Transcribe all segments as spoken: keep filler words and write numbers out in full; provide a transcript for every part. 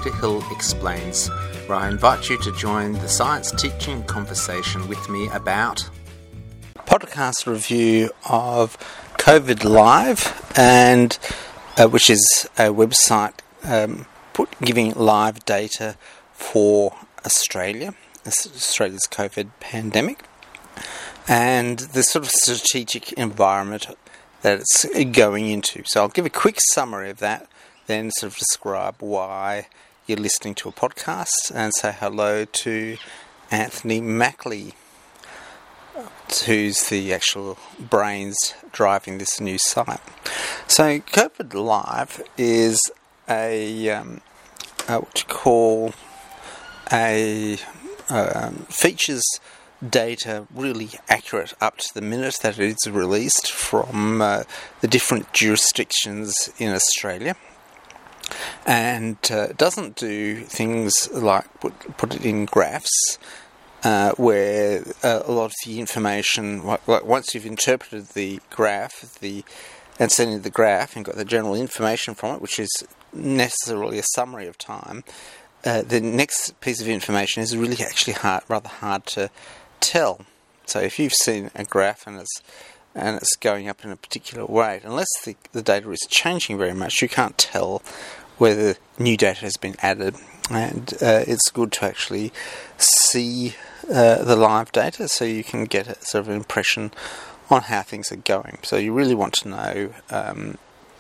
Peter Hill Explains, where I invite you to join the science teaching conversation with me about podcast review of COVID Live, and uh, which is a website um, put, giving live data for Australia, Australia's COVID pandemic, and the sort of strategic environment that it's going into. So I'll give a quick summary of that, then sort of describe why you're listening to a podcast, and say hello to Anthony Mackley, who's the actual brains driving this new site. So COVID Live is a um, uh, what you call a um, features data really accurate up to the minute that it is released from uh, the different jurisdictions in Australia, and uh, doesn't do things like put, put it in graphs uh, where uh, a lot of the information, like, like once you've interpreted the graph the and sent in the graph and got the general information from it, which is necessarily a summary of time, uh, the next piece of information is really actually hard, rather hard to tell. So if you've seen a graph and it's and it's going up in a particular rate, unless the, the data is changing very much, you can't tell whether new data has been added. And uh, it's good to actually see uh, the live data so you can get a sort of an impression on how things are going. So you really want to know, um,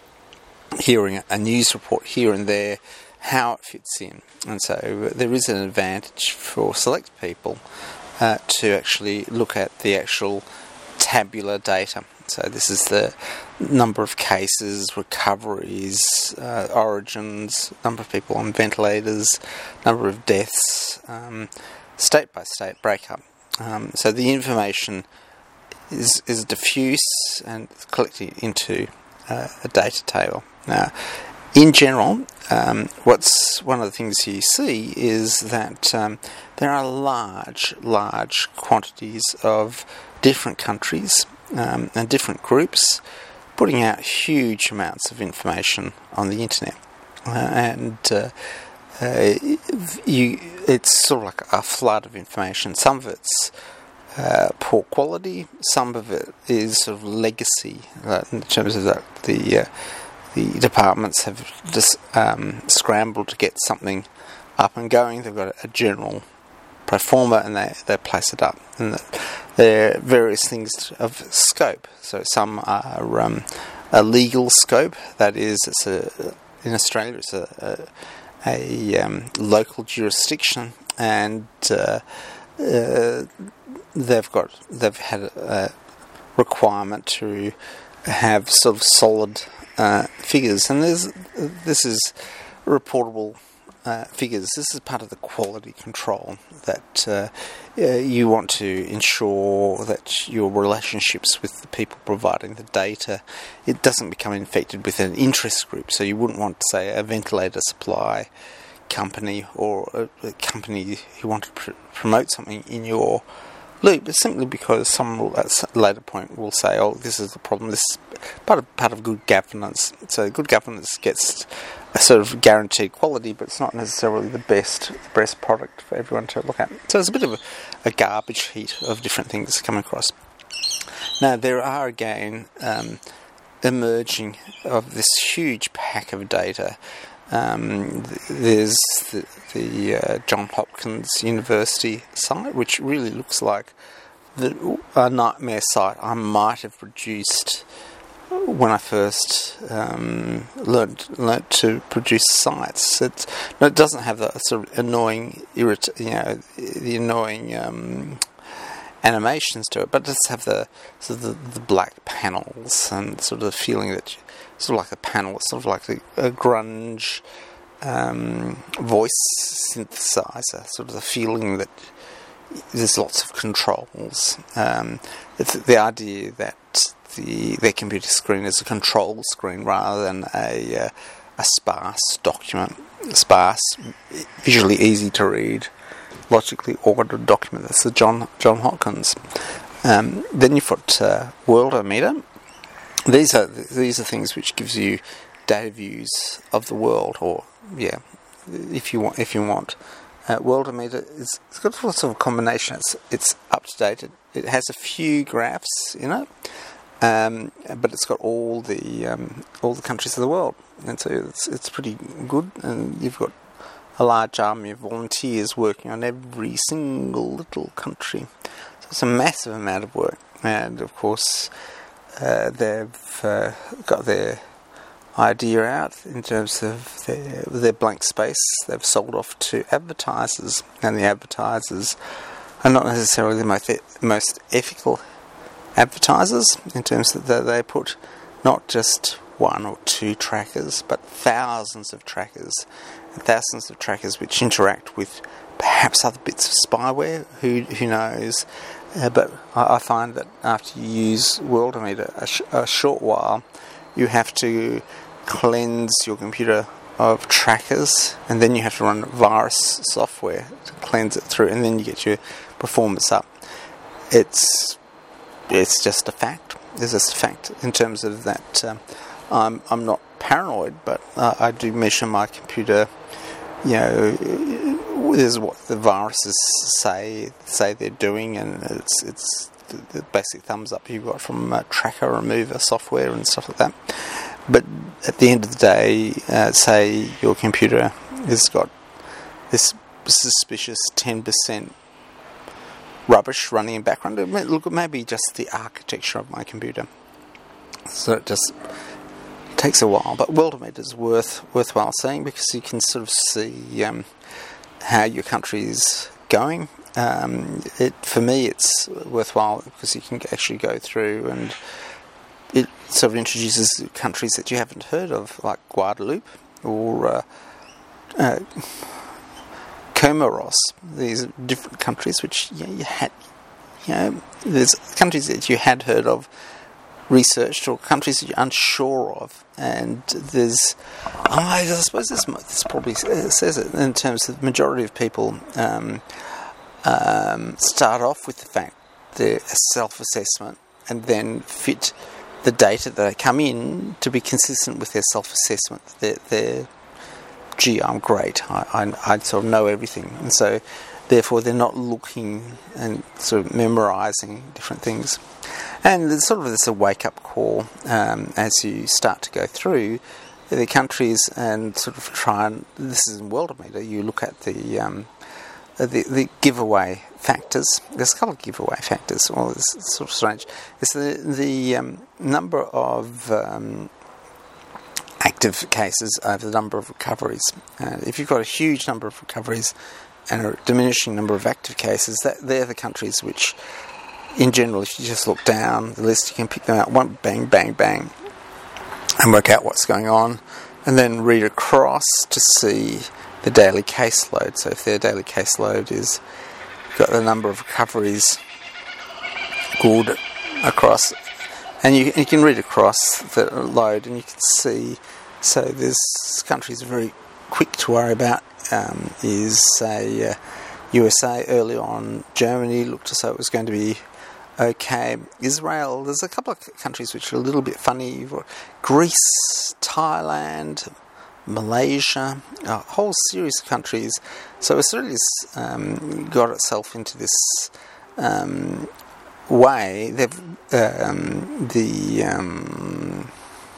hearing a news report here and there, how it fits in. And so there is an advantage for select people Uh, to actually look at the actual tabular data. So this is the number of cases, recoveries, uh, origins, number of people on ventilators, number of deaths, um, state-by-state breakup. Um, so the information is, is diffuse and collected into uh, a data table. Now, in general, um, what's one of the things you see is that um, there are large, large quantities of different countries um, and different groups putting out huge amounts of information on the internet, uh, and uh, uh, you, it's sort of like a flood of information. Some of it's uh, poor quality, some of it is sort of legacy uh, in terms of the, the uh, The departments have just um, scrambled to get something up and going. They've got a general pro forma and they, they place it up. And there are various things of scope. So some are um, a legal scope, that is, it's a, in Australia it's a, a, a um, local jurisdiction, and uh, uh, they've got they've had a requirement to have sort of solid Uh, figures, and there's, this is reportable uh, figures. This is part of the quality control that uh, uh, you want to ensure that your relationships with the people providing the data, it doesn't become infected with an interest group. So you wouldn't want, say, a ventilator supply company or a, a company who want to pr- promote something in your loop, but simply because someone will, at a later point will say, oh, this is the problem, this is part of, part of good governance. So good governance gets a sort of guaranteed quality, but it's not necessarily the best the best product for everyone to look at. So it's a bit of a, a garbage heap of different things to come across. Now, there are, again, um, emerging of this huge pack of data. Um, there's the, the uh, Johns Hopkins University site, which really looks like the, a nightmare site I might have produced when I first um, learned learnt to produce sites. It, no, it doesn't have the sort of annoying, irrit- you know, the annoying um, animations to it, but it does have the sort of the, the black panels and sort of the feeling that. You, Sort of like a panel, it's sort of like a, a grunge um, voice synthesizer, sort of the feeling that there's lots of controls. Um, it's the idea that the their computer screen is a control screen rather than a uh, a sparse document, sparse, visually easy to read, logically ordered document. That's the John John Hopkins. Um, then you've got uh, Worldometer. These are these are things which gives you data views of the world, or yeah, if you want, if you want. Uh, Worldometer is it's got a sort of combination. It's it's up to date. It, it has a few graphs in it, um, but it's got all the um, all the countries of the world, and so it's it's pretty good. And you've got a large army of volunteers working on every single little country. So it's a massive amount of work, and of course uh, they've uh, got their idea out in terms of their, their blank space. They've sold off to advertisers, and the advertisers are not necessarily the most, most ethical advertisers, in terms that they put not just one or two trackers, but thousands of trackers, and thousands of trackers which interact with perhaps other bits of spyware, who who knows. Uh, but I, I find that after you use Worldometer a, sh- a short while, you have to cleanse your computer of trackers, and then you have to run virus software to cleanse it through, and then you get your performance up. It's it's just a fact. It's just a fact in terms of that. Um, I'm I'm not paranoid, but uh, I do measure my computer. You know, this is what the viruses say say they're doing, and it's it's the basic thumbs up you got from uh, tracker remover software and stuff like that. But at the end of the day, uh, say your computer has got this suspicious ten percent rubbish running in background. Look, maybe just the architecture of my computer. So it just takes a while. But Worldometer is worth worthwhile seeing, because you can sort of see um, how your country is going. Um, it for me, it's worthwhile because you can actually go through, and it sort of introduces countries that you haven't heard of, like Guadeloupe or uh, uh, Comoros. These are different countries which you, know, you had, you know, there's countries that you had heard of, researched, or countries that you're unsure of. And there's, oh, I suppose this, this probably says it in terms of the majority of people um, um, start off with the fact they're a self-assessment, and then fit the data that they come in to be consistent with their self-assessment. They're, they're gee, I'm great. I, I, I sort of know everything. And so, therefore, they're not looking and sort of memorising different things. And there's sort of this a wake-up call um, as you start to go through the countries and sort of try and, this is in Worldometer, you look at the um, the, the giveaway factors. There's a couple of giveaway factors. Well, it's sort of strange. It's the, the um, number of um, active cases over the number of recoveries. Uh, if you've got a huge number of recoveries and a diminishing number of active cases, that they're the countries which, in general, if you just look down the list, you can pick them out, one bang, bang, bang, and work out what's going on, and then read across to see the daily caseload. So if their daily caseload is got the number of recoveries good across, and you, you can read across the load, and you can see. So there's countries very quick to worry about. Um, is say uh, U S A early on. Germany looked as though it was going to be okay. Israel. There's a couple of countries which are a little bit funny. You've got Greece, Thailand, Malaysia, a whole series of countries. So Australia's um, got itself into this um, way. They've um, the um,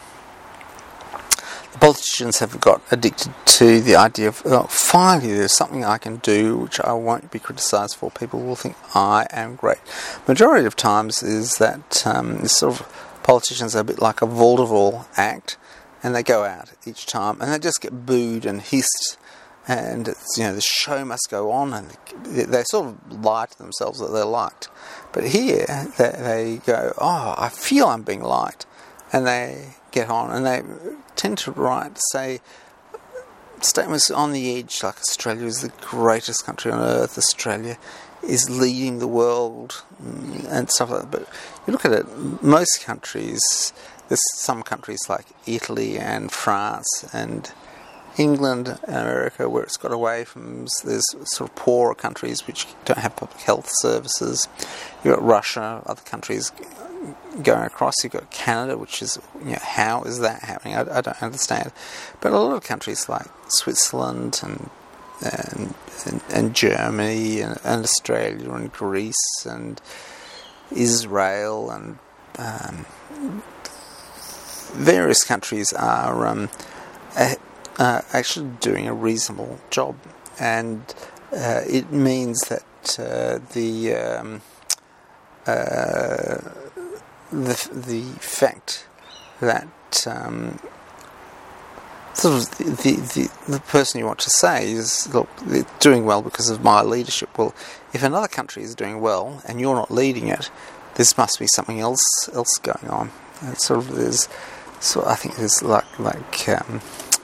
the politicians have got addicted to the idea of, oh, finally there's something I can do which I won't be criticised for. People will think I am great. Majority of times is that um, this sort of politicians are a bit like a vaudeville act, and they go out each time and they just get booed and hissed, and it's, you know, the show must go on, and they, they sort of lie to themselves that they're liked. But here they, they go, oh, I feel I'm being liked, and they get on, and they tend to write, say, statements on the edge, like Australia is the greatest country on earth, Australia is leading the world, and stuff like that. But you look at it, most countries, there's some countries like Italy and France and England and America where it's got away from, there's sort of poorer countries which don't have public health services. You've got Russia, other countries going across. You've got Canada, which is, you know, how is that happening? I, I don't understand. But a lot of countries like Switzerland and and and, and Germany and, and Australia and Greece and Israel and um, various countries are um, uh, actually doing a reasonable job, and uh, it means that uh, the um, uh, the the fact that um, sort of the, the, the, the person you want to say is, look, they're doing well because of my leadership. Well, if another country is doing well and you're not leading it, this must be something else else going on. And sort of there's, so I think there's like like um,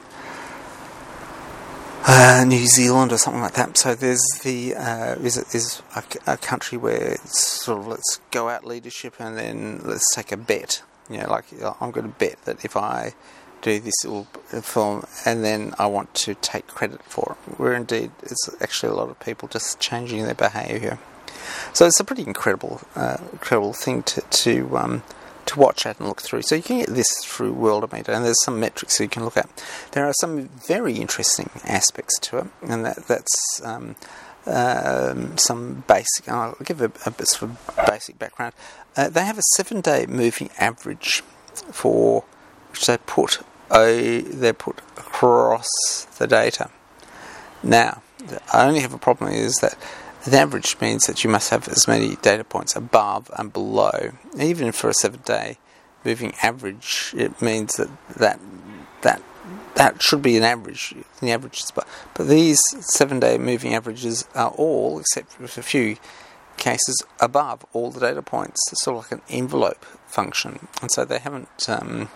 uh, New Zealand or something like that. So there's the uh, is is a, a country where it's sort of, let's go out leadership and then let's take a bet. You know, like I'm going to bet that if I do this little film and then I want to take credit for it, where indeed it's actually a lot of people just changing their behaviour. So it's a pretty incredible uh, incredible thing to to, um, to watch at and look through. So you can get this through Worldometer, and there's some metrics that you can look at. There are some very interesting aspects to it, and that that's um, um, some basic, I'll give a, a bit of a basic background. Uh, they have a seven day moving average for which they put a, they put across the data. Now, the only have a problem is that the average means that you must have as many data points above and below. Even for a seven-day moving average, it means that that that, that should be an average. The average is, but but these seven-day moving averages are all, except for a few cases, above all the data points. It's sort of like an envelope function, and so they haven't. Um,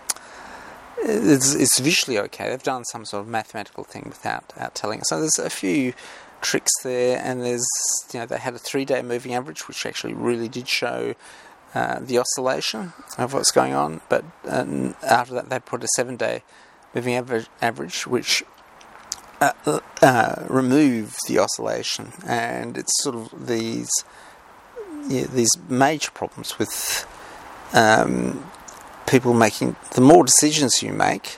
It's, it's visually okay. They've done some sort of mathematical thing without, without telling us. So there's a few tricks there, and there's, you know, they had a three-day moving average, which actually really did show uh, the oscillation of what's going on. But uh, after that, they put a seven-day moving average, average which uh, uh, removed the oscillation, and it's sort of these yeah, these major problems with. Um, people making, the more decisions you make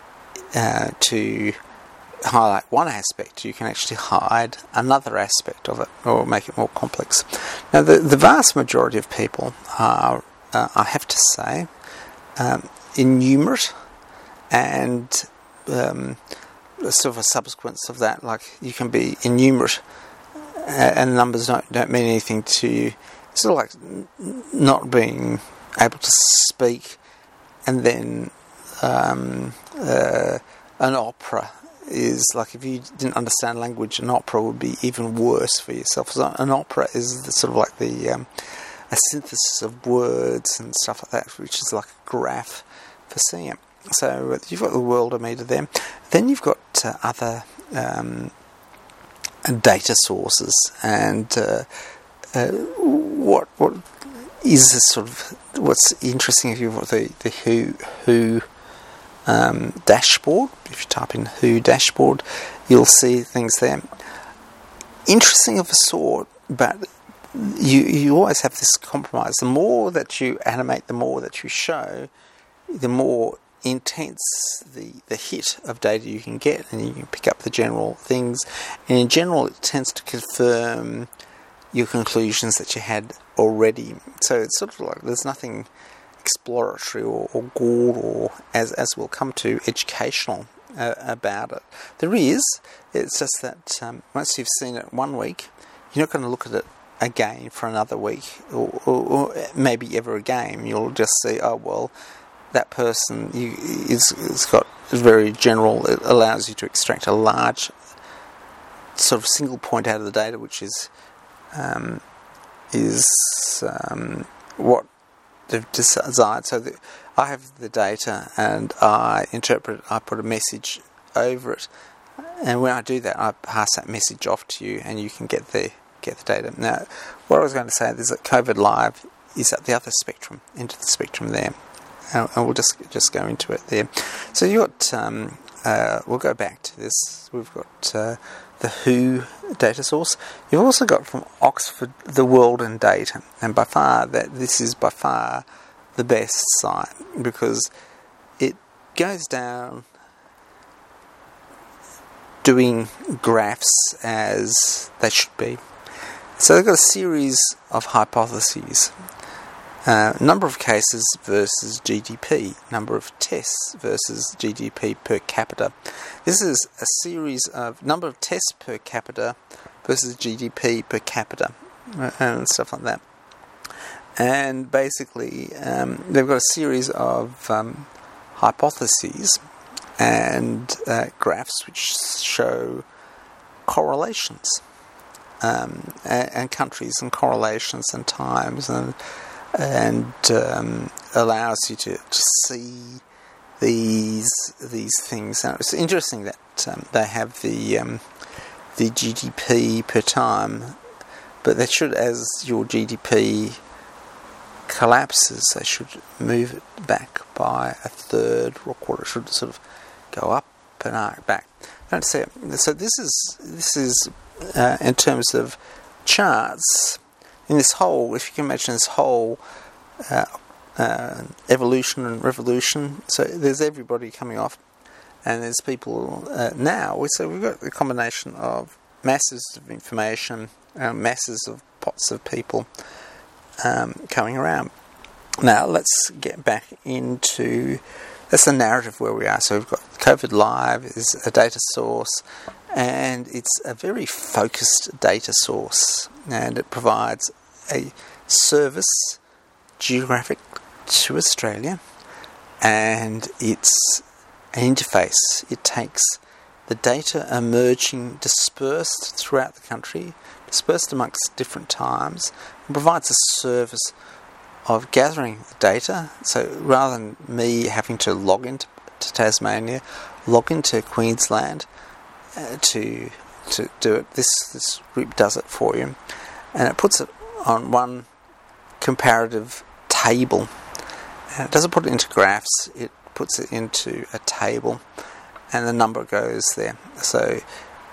uh, to highlight one aspect, you can actually hide another aspect of it or make it more complex. Now, the, the vast majority of people are, uh, I have to say, um, innumerate, and um, sort of a subsequence of that, like you can be innumerate uh, and numbers don't, don't mean anything to you. It's sort of like n- not being able to speak. And then um, uh, an opera is like, if you didn't understand language, an opera would be even worse for yourself. So an opera is the, sort of like the um, a synthesis of words and stuff like that, which is like a graph for seeing it. So you've got the Worldometer there. Then you've got uh, other um, data sources, and uh, uh, what what. is this sort of, what's interesting if you've got the, the Who, Who um, dashboard. If you type in Who dashboard, you'll see things there. Interesting of a sort, but you you always have this compromise. The more that you animate, the more that you show, the more intense the, the hit of data you can get, and you can pick up the general things. And in general, it tends to confirm your conclusions that you had already. So it's sort of like there's nothing exploratory or, or good or, as as we'll come to, educational uh, about it. There is, it's just that um, once you've seen it one week, you're not going to look at it again for another week, or, or, or maybe ever again. You'll just see, oh well, that person you, is, is got very general, it allows you to extract a large sort of single point out of the data, which is Um, is um, what they've desired. So the, I have the data and I interpret it, I put a message over it, and when I do that, I pass that message off to you, and you can get the get the data. Now, what I was going to say is that COVID Live is at the other spectrum, into the spectrum there, and, and we'll just just go into it there. So you got um, uh, we'll go back to this. We've got Uh, the Who data source. You've also got from Oxford the World in Data, and by far that this is by far the best site because it goes down doing graphs as they should be. So they've got a series of hypotheses. Uh, number of cases versus G D P, number of tests versus G D P per capita. This is a series of number of tests per capita versus G D P per capita and stuff like that. And basically, um, they've got a series of um, hypotheses and uh, graphs which show correlations um, and, and countries and correlations and times and and um, allows you to, to see these these things. Now, it's interesting that um, they have the um, the G D P per time, but they should, as your G D P collapses, they should move it back by a third or a quarter. It should sort of go up and arc back. Don't see it. So this is this is uh, in terms of charts. In this whole, if you can imagine this whole uh, uh, evolution and revolution, so there's everybody coming off, and there's people uh, now. So we've got a combination of masses of information, uh, masses of pots of people um, coming around. Now let's get back into that's the narrative where we are. So we've got COVID Live is a data source, and it's a very focused data source, and it provides a service geographic to Australia, and it's an interface. It takes the data emerging dispersed throughout the country, dispersed amongst different times, and provides a service of gathering the data. So rather than me having to log into to Tasmania, log into Queensland uh, to to do it, this this group does it for you, and it puts it on one comparative table. And it doesn't put it into graphs, it puts it into a table, and the number goes there. So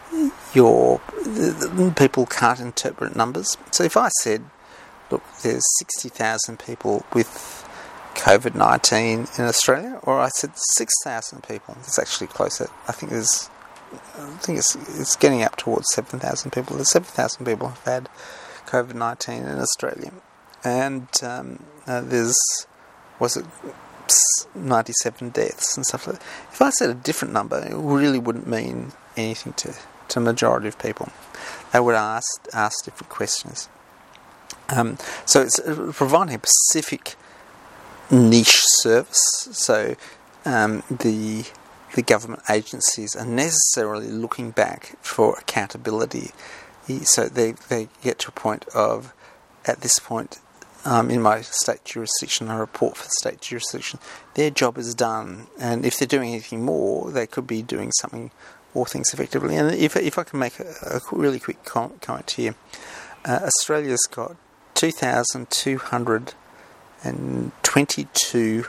your the, the people can't interpret numbers. So if I said, look, there's sixty thousand people with COVID nineteen in Australia, or I said six thousand people, it's actually closer. I think there's I think it's it's getting up towards seven thousand people. There's seven thousand people have had COVID nineteen in Australia, and um, uh, there's was it ninety-seven deaths and stuff like that. If I said a different number, it really wouldn't mean anything to, to the majority of people. They would ask ask different questions. Um, so it's providing a specific niche service. So um, the the government agencies are necessarily looking back for accountability. So they, they get to a point of, at this point, um, in my state jurisdiction, I report for the state jurisdiction, their job is done. And if they're doing anything more, they could be doing something more things effectively. And if if I can make a, a really quick comment here, uh, Australia's got two thousand two hundred twenty-two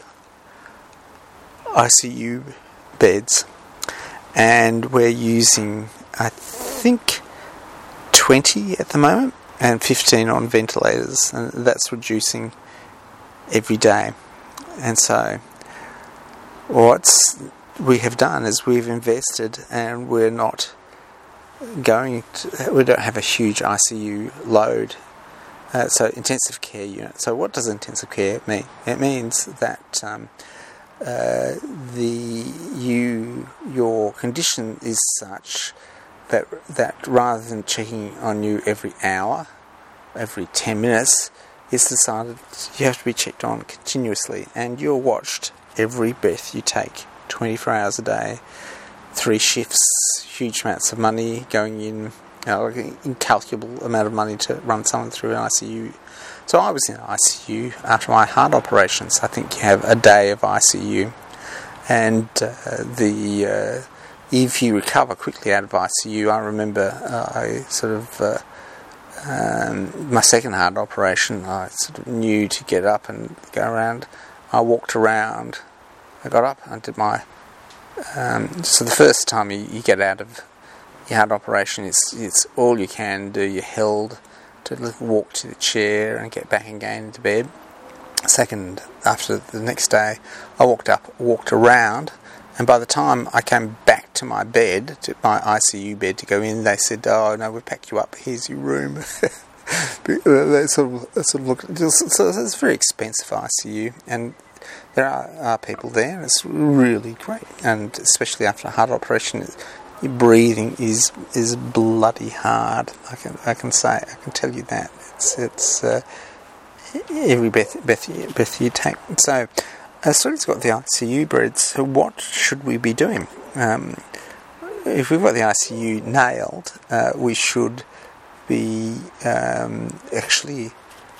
I C U beds, and we're using, I think, twenty at the moment, and fifteen on ventilators, and that's reducing every day. And so what we have done is we've invested, and we're not going to, we don't have a huge I C U load. Uh, so intensive care unit. So what does intensive care mean? It means that um, uh, the you your condition is such that that rather than checking on you every hour, every ten minutes, it's decided you have to be checked on continuously, and you're watched every breath you take, twenty-four hours a day, three shifts, huge amounts of money going in. You know, like an incalculable amount of money to run someone through an I C U. So I was in I C U after my heart operations. I think you have a day of I C U, and uh, the uh, if you recover quickly out of I C U, I remember uh, I sort of uh, um, my second heart operation. I sort of knew to get up and go around. I walked around. I got up. I did my um, so the first time you, you get out of your heart operation, it's, it's all you can do. You're held to walk to the chair and get back again into bed. second, after the next day, I walked up, walked around, and by the time I came back to my bed, to my I C U bed to go in, they said, "Oh no, we've packed you up. Here's your room." They sort of, sort of look. So it's a very expensive I C U, and there are, are people there. It's really great, and especially after a heart operation, your breathing is is bloody hard. I can I can say I can tell you that it's it's uh, every breath breath you, breath you take. So Australia's got the I C U beds. So what should we be doing? Um, if we've got the I C U nailed, uh, we should be um, actually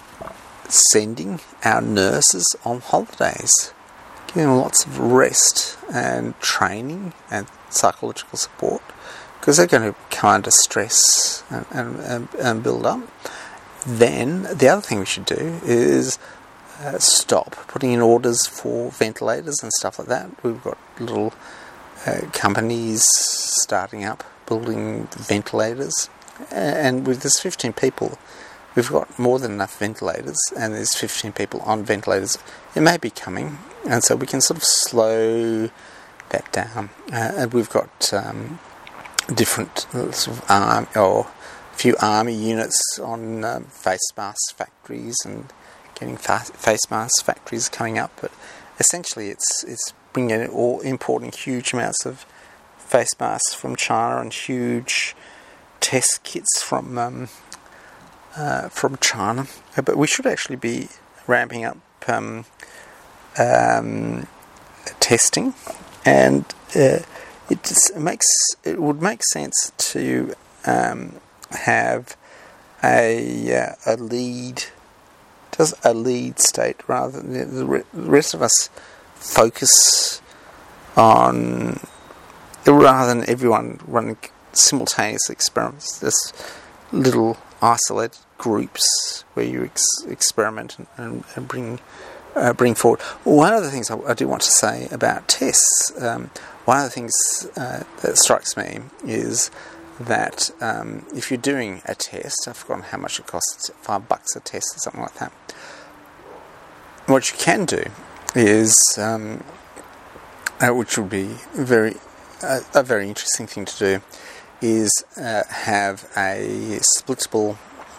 sending our nurses on holidays, giving them lots of rest and training and psychological support, because they're going to come under stress and, and, and, and build up. Then the other thing we should do is uh, stop putting in orders for ventilators and stuff like that. We've got little uh, companies starting up building ventilators, and with this fifteen people, we've got more than enough ventilators, and there's fifteen people on ventilators. It may be coming, and so we can sort of slow that down. Uh, and we've got um, different sort of arm or a few army units on um, face mask factories and getting fa- face mask factories coming up. But essentially, it's it's bringing in or importing huge amounts of face masks from China and huge test kits from um, uh, from China. Uh, but we should actually be ramping up um, um, testing, and uh, it just makes it would make sense to um, have a uh, a lead, just a lead state rather than the, re- the rest of us focus on, rather than everyone running simultaneous experiments, just little isolated groups where you ex- experiment and, and, and bring uh, bring forward. One of the things I, I do want to say about tests, um, one of the things uh, that strikes me is that um, if you're doing a test, I've forgotten how much it costs, five bucks a test or something like that. What you can do is, um, uh, which would be very uh, a very interesting thing to do, is uh, have a splittable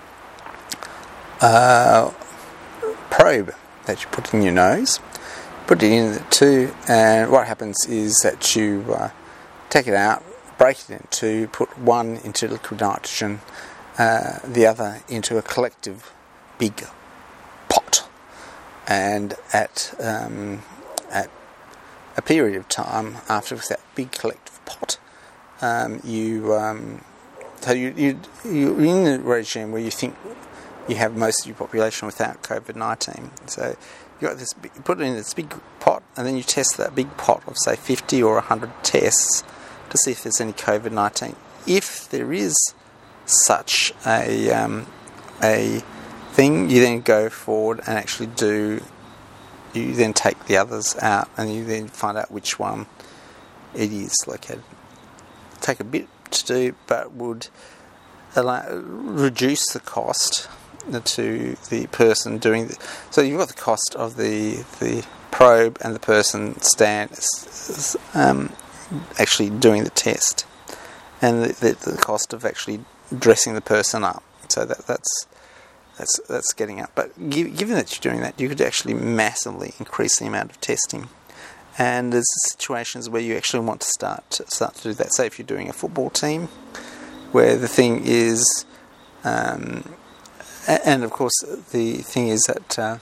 uh, probe that you put in your nose, put it in the two, and what happens is that you uh, take it out, break it in two, put one into liquid nitrogen, uh, the other into a collective big pot, and at um, at a period of time after that big collective pot, Um, you um, so you you you're in a regime where you think you have most of your population without COVID nineteen. So you got this, you put it in this big pot, and then you test that big pot of say fifty or a hundred tests to see if there's any COVID nineteen. If there is such a um, a thing, you then go forward and actually do. You then take the others out, and you then find out which one it is located. Take a bit to do, but would allow, reduce the cost to the person doing the, so you've got the cost of the the probe and the person stand um, actually doing the test, and the, the, the cost of actually dressing the person up. So that that's that's that's getting up. But give, given that you're doing that, you could actually massively increase the amount of testing. And there's situations where you actually want to start to start to do that. Say if you're doing a football team, where the thing is, um, and of course the thing is that uh,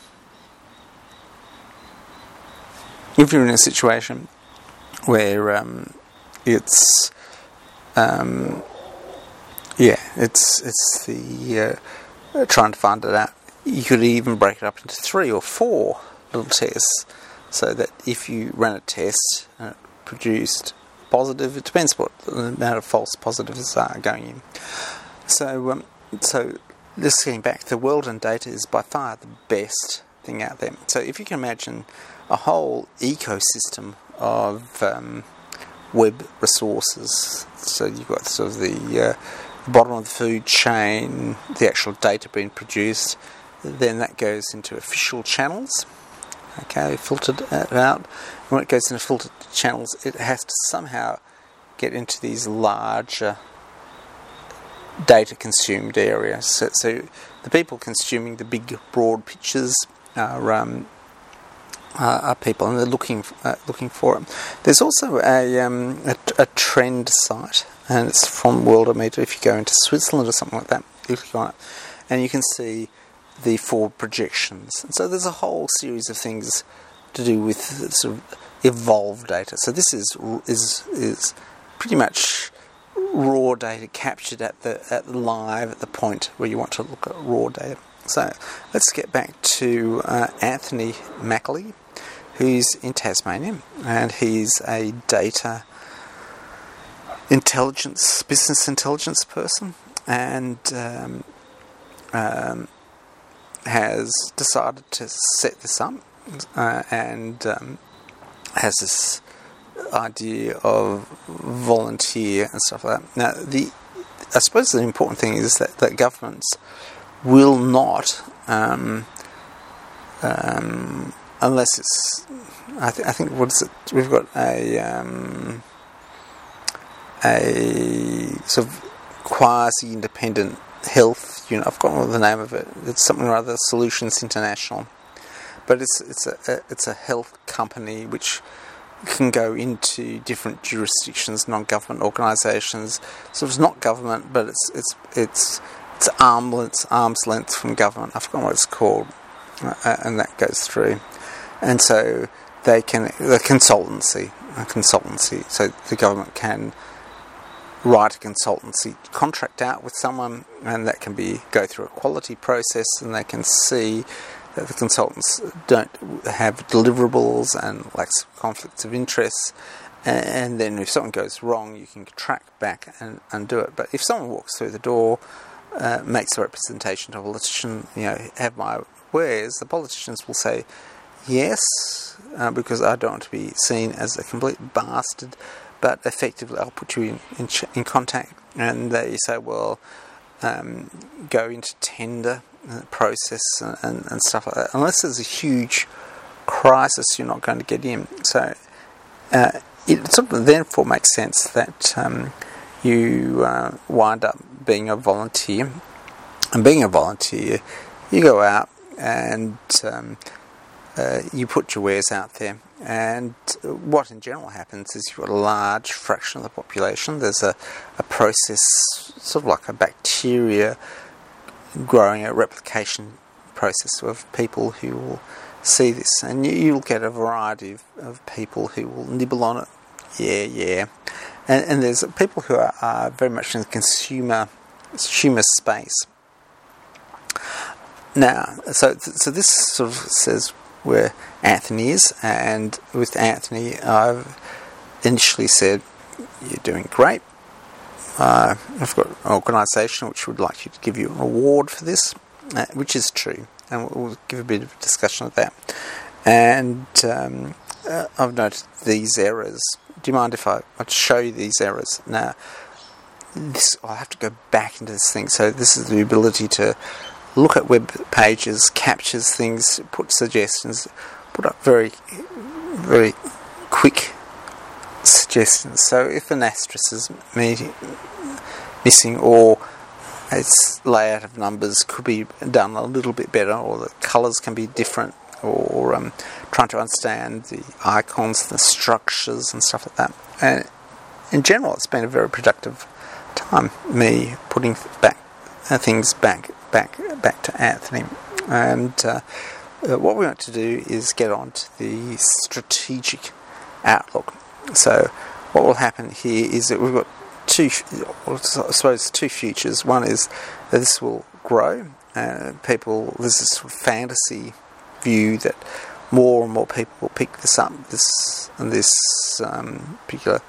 if you're in a situation where um, it's, um, yeah, it's it's the uh, trying to find it out. You could even break it up into three or four little tests. So that if you run a test and it produced positive, it depends what the amount of false positives are going in. So, um, so just getting back, the world and data is by far the best thing out there. So if you can imagine a whole ecosystem of um, web resources, so you've got sort of the, uh, the bottom of the food chain, the actual data being produced, then that goes into official channels. Okay, filtered out. When it goes into filtered channels, it has to somehow get into these larger data consumed areas. So, so the people consuming the big, broad pictures are um, uh, are people, and they're looking uh, looking for it. There's also a, um, a a trend site, and it's from Worldometer. If you go into Switzerland or something like that, you click on it, and you can see the forward projections. And so there's a whole series of things to do with sort of evolved data. So this is is is pretty much raw data captured at the at the live at the point where you want to look at raw data. So let's get back to uh, Anthony Mackley, who's in Tasmania, and he's a data intelligence, business intelligence person, and um, um, has decided to set this up, uh, and um, has this idea of volunteer and stuff like that. Now, the I suppose the important thing is that, that governments will not, um, um, unless it's, I, th- I think, what is it? We've got a um, a sort of quasi-independent health unit. I've forgotten the name of it. It's something or other, Solutions International, but it's it's a, a it's a health company which can go into different jurisdictions, non-government organisations. So it's not government, but it's it's it's it's arm's length, arm's length from government. I've forgotten what it's called, uh, and that goes through. And so they can the consultancy, a consultancy. So the government can write a consultancy contract out with someone, and that can be go through a quality process, and they can see that the consultants don't have deliverables and lacks conflicts of interest, and then if something goes wrong, you can track back and, and do it. But if someone walks through the door, uh, makes a representation to a politician, you know, have my wares, the politicians will say yes, uh, because I don't want to be seen as a complete bastard, but effectively I'll put you in, in, in contact, and they say, well, um, go into tender process and, and, and stuff like that. Unless there's a huge crisis, you're not going to get in. So uh, it sort of therefore makes sense that um, you uh, wind up being a volunteer. And being a volunteer, you go out and um, uh, you put your wares out there. And what in general happens is you've got a large fraction of the population. There's a, a process, sort of like a bacteria growing, a replication process of people who will see this, and you, you'll get a variety of, of people who will nibble on it. Yeah, yeah, and, and there's people who are, are very much in the consumer consumer space. Now, so so this sort of says where Anthony is, and with Anthony, I've initially said, "You're doing great. Uh, I've got an organisation which would like you to give you an award for this," uh, which is true, and we'll, we'll give a bit of discussion of that. And um, uh, I've noted these errors. Do you mind if I I show you these errors? Now, this I'll have to go back into this thing. So this is the ability to look at web pages, captures things, put suggestions, put up very, very quick suggestions. So if an asterisk is missing, or its layout of numbers could be done a little bit better, or the colours can be different, or um, trying to understand the icons, the structures and stuff like that. And in general, it's been a very productive time, me putting back uh, things back back back to Anthony. And uh, uh, what we want to do is get on to the strategic outlook. So what will happen here is that we've got two, I suppose two futures. One is that this will grow. Uh, people, there's this sort of fantasy view that more and more people will pick this up, this and this um, particular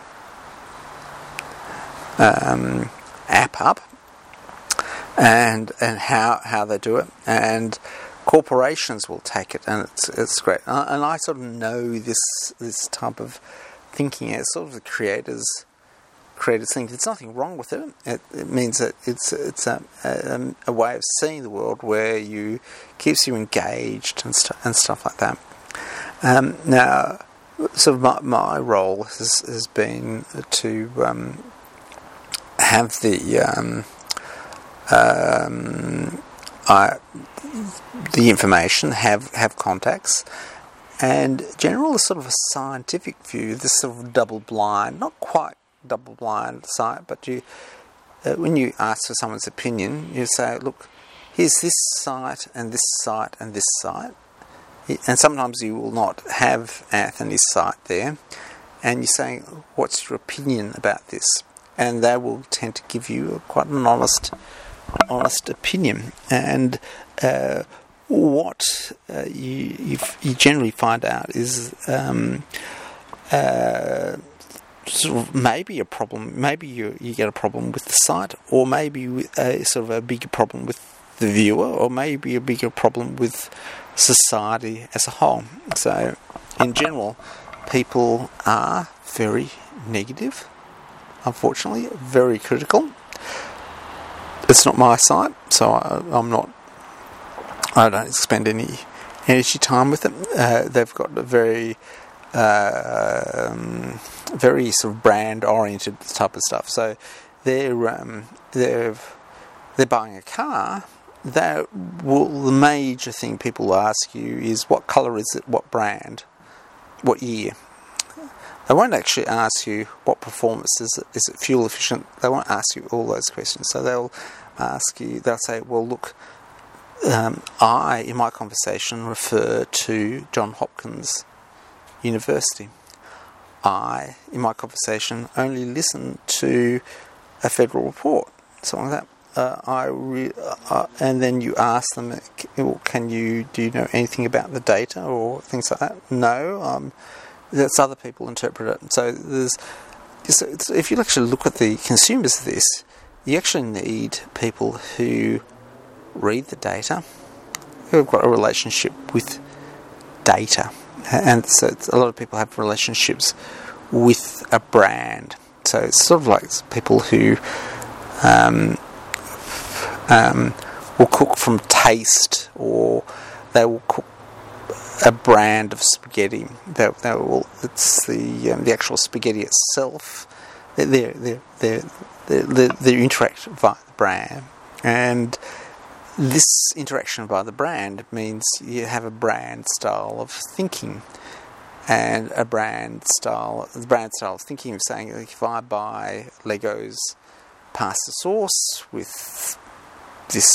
um, app up, and and how how they do it, and corporations will take it, and it's it's great. And I, and I sort of know this this type of thinking. It's sort of the creators created thing. There's nothing wrong with it. It, it means that it's it's a, a, a way of seeing the world where you keeps you engaged and st- and stuff like that. Um, now, sort of my, my role has has been to um, have the um, um, I, the information, have have contacts. And general is sort of a scientific view, this sort of double-blind, not quite double-blind site, but you, uh, when you ask for someone's opinion, you say, look, here's this site and this site and this site. And sometimes you will not have Anthony's site there. And you're saying, what's your opinion about this? And they will tend to give you quite an honest, honest opinion. And uh, what uh, you, you you generally find out is um, uh, sort of maybe a problem. Maybe you you get a problem with the site, or maybe a sort of a bigger problem with the viewer, or maybe a bigger problem with society as a whole. So, in general, people are very negative. Unfortunately, very critical. It's not my site, so I, I'm not. I don't spend any energy time with them. Uh, they've got a very, uh, um, very sort of brand-oriented type of stuff. So they're um, they're they're buying a car. That will the major thing people ask you is what colour is it, what brand, what year. They won't actually ask you what performance is it. Is it fuel efficient? They won't ask you all those questions. So they'll ask you. They'll say, well, look. Um, I, in my conversation, refer to Johns Hopkins University. I, in my conversation, only listen to a federal report, something like that. Uh, I re- uh, and then you ask them, can you do you know anything about the data or things like that? No, um, that's other people interpret it. So there's, so if you actually look at the consumers of this, you actually need people who read the data, who have got a relationship with data. And so it's, a lot of people have relationships with a brand. So it's sort of like people who um, um, will cook from taste, or they will cook a brand of spaghetti. They, they will, it's the um, the actual spaghetti itself. They're, they're, they're, they're, they're, they're interact via the brand. And this interaction by the brand means you have a brand style of thinking, and a brand style, the brand style of thinking of saying, if I buy Legos pasta sauce with this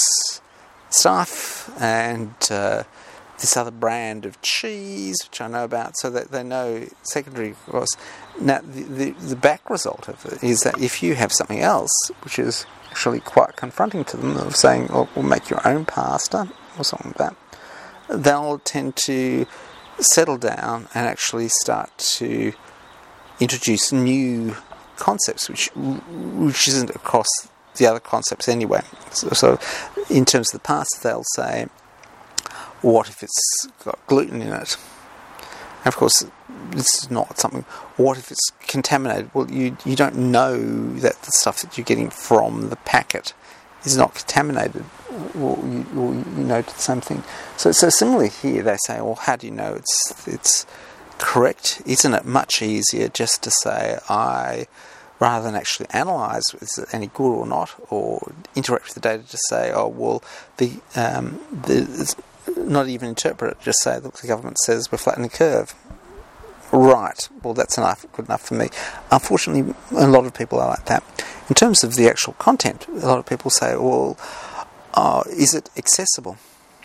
stuff and uh, this other brand of cheese, which I know about, so that they know secondary course. Now, the, the, the back result of it is that if you have something else, which is actually quite confronting to them, of saying, oh, we'll make your own pasta or something like that, they'll tend to settle down and actually start to introduce new concepts, which which isn't across the other concepts anyway. So, so in terms of the pasta, they'll say, what if it's got gluten in it? And of course, this is not something. What if it's contaminated? Well, you you don't know that the stuff that you're getting from the packet is not contaminated, or you, or you know the same thing. So, so similarly here, they say, well, how do you know it's it's correct? Isn't it much easier just to say, I, rather than actually analyse is it any good or not, or interact with the data to say, oh, well, the um, the not even interpret it, just say, look, the government says we're flattening the curve. Right, well, that's enough, good enough for me. Unfortunately, a lot of people are like that. In terms of the actual content, a lot of people say, well, oh, is it accessible?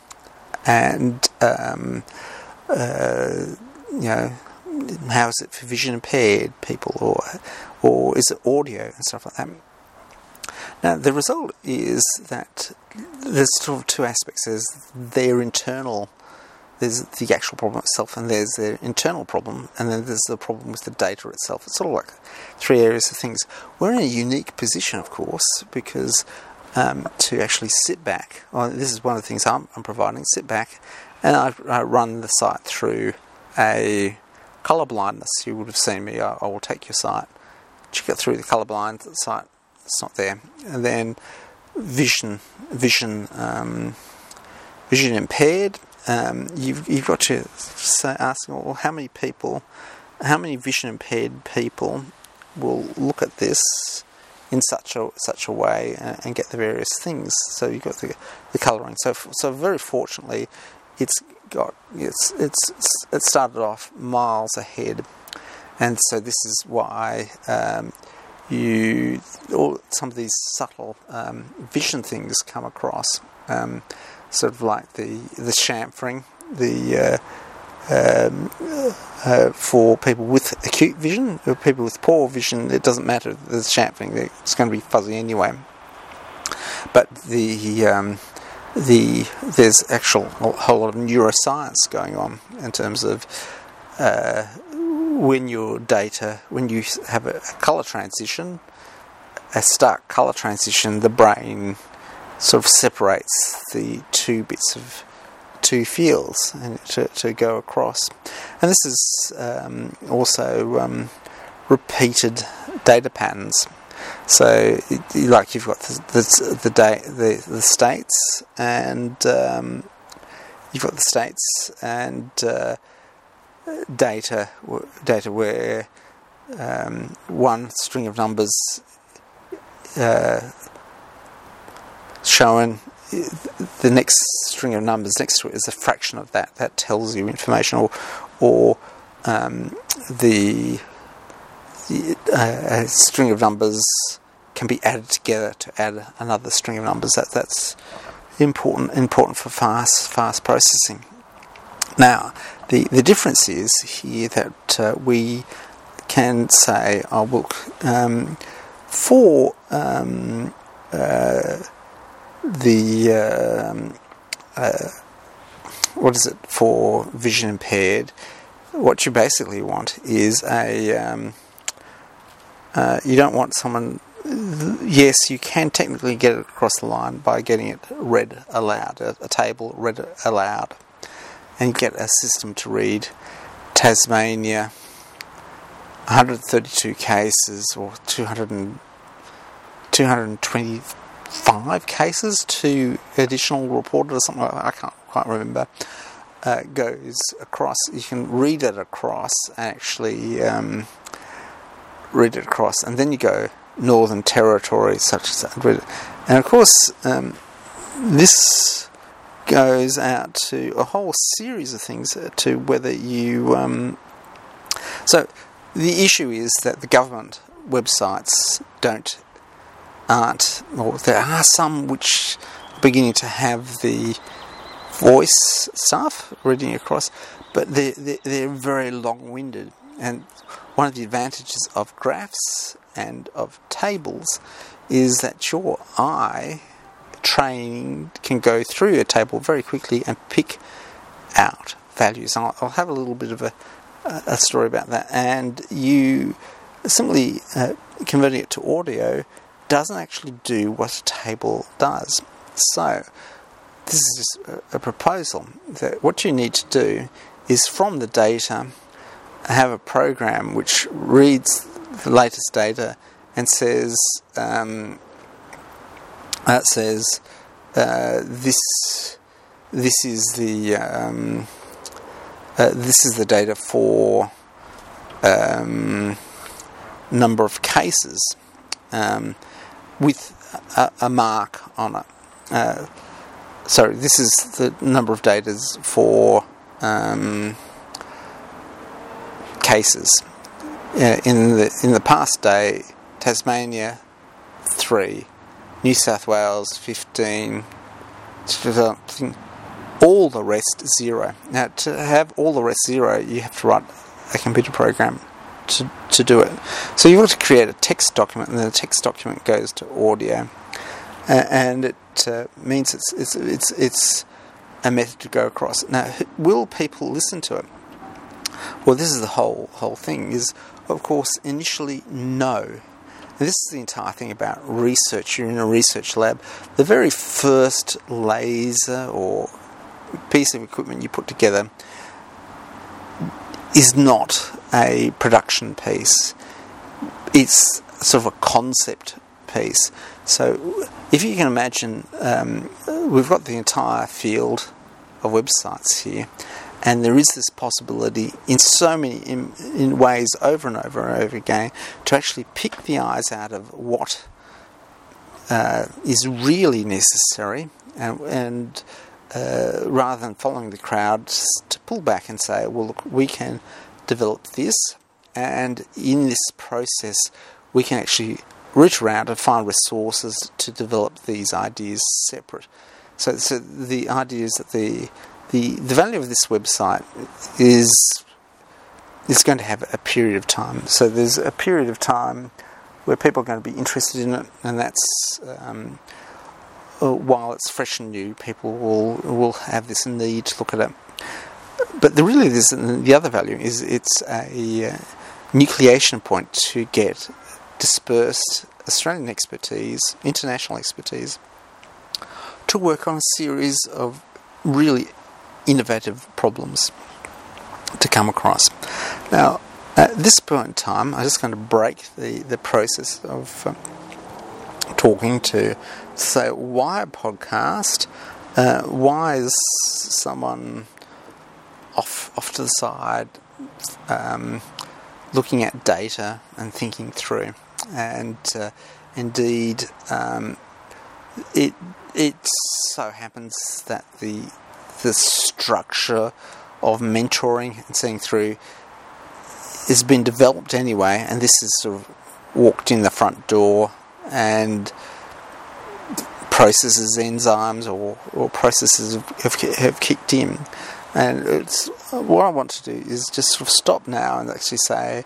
And, um, uh, you know, how is it for vision impaired people, or or is it audio and stuff like that? Now, the result is that there's sort of two aspects. There's their internal, there's the actual problem itself, and there's their internal problem, and then there's the problem with the data itself. It's sort of like three areas of things. We're in a unique position, of course, because um, to actually sit back, well, this is one of the things I'm, I'm providing, sit back, and I, I run the site through a colour blindness. You would have seen me, I, I will take your site, check it through the colourblind site, it's not there. And then vision, vision, um, vision impaired. Um, you've you've got to say, ask, well, how many people, how many vision impaired people will look at this in such a such a way and, and get the various things. So you've got the the colouring. So so very fortunately, it's got it's it's it started off miles ahead, and so this is why um, you all some of these subtle um, vision things come across. Um, sort of like the the chamfering, the uh, um, uh, for people with acute vision, or people with poor vision, it doesn't matter. The chamfering, it's going to be fuzzy anyway. But the um, the there's actual a whole lot of neuroscience going on in terms of uh, when your data, when you have a, a colour transition, a stark colour transition, the brain sort of separates the two bits of two fields and to, to go across. And this is um, also um, repeated data patterns. So, like you've got the the the, day, the, the states, and um, you've got the states and uh, data data where um, one string of numbers Uh, shown, the next string of numbers next to it is a fraction of that. That tells you information, or or um, the, the uh, a string of numbers can be added together to add another string of numbers. That that's important important for fast fast processing. Now, the the difference is here that uh, we can say, oh look, um, for um, uh, the um, uh, what is it for vision impaired? What you basically want is a um, uh, you don't want someone. Yes, you can technically get it across the line by getting it read aloud, a, a table read aloud, and get a system to read Tasmania, one hundred thirty-two cases, or two hundred and, two hundred twenty-five cases, two additional reported or something like that, I can't quite remember, uh, goes across. You can read it across, actually um, read it across, and then you go Northern Territory, such as that. And of course, um, this goes out to a whole series of things to whether you... Um, so, the issue is that the government websites don't, aren't, or there are some which are beginning to have the voice stuff reading across, but they're, they're, they're very long-winded. And one of the advantages of graphs and of tables is that your eye training can go through a table very quickly and pick out values. I'll, I'll have a little bit of a, a story about that. And you simply uh, converting it to audio doesn't actually do what a table does. So this is just a, a proposal that what you need to do is from the data have a program which reads the latest data and says um, uh, says uh, this this is the um, uh, this is the data for um, number of cases um, with a, a mark on it. Uh, sorry, this is the number of data for um, cases. Uh, in the in the past day, Tasmania three, New South Wales fifteen, all the rest zero. Now, to have all the rest zero, you have to write a computer program to to do it. So you want to create a text document, and then the text document goes to audio, uh, and it uh, means it's it's it's it's a method to go across. Now, will people listen to it? Well, this is the whole whole thing. Is of course initially no. And this is the entire thing about research. You're in a research lab. The very first laser or piece of equipment you put together is not a production piece. it's sort of a concept piece. So if you can imagine, um, we've got the entire field of websites here, and there is this possibility in so many in, in ways over and over and over again to actually pick the eyes out of what uh, is really necessary, and, and uh, rather than following the crowd, to pull back and say, well, look, we can develop this, and in this process we can actually reach around and find resources to develop these ideas separate. So, so the idea is that the, the the value of this website is is going to have a period of time. So there's a period of time where people are going to be interested in it, and that's um, while it's fresh and new, people will will have this need to look at it. But the, really, there's the other value is it's a uh, nucleation point to get dispersed Australian expertise, international expertise, to work on a series of really innovative problems to come across. Now, at this point in time, I'm just going to break the, the process of um, talking to say, why a podcast? Uh, why is someone off off to the side um, looking at data and thinking through? And uh, indeed, um, it it so happens that the the structure of mentoring and seeing through has been developed anyway, and this is sort of walked in the front door, and processes, enzymes, or, or processes have, have kicked in. And it's what I want to do is just sort of stop now and actually say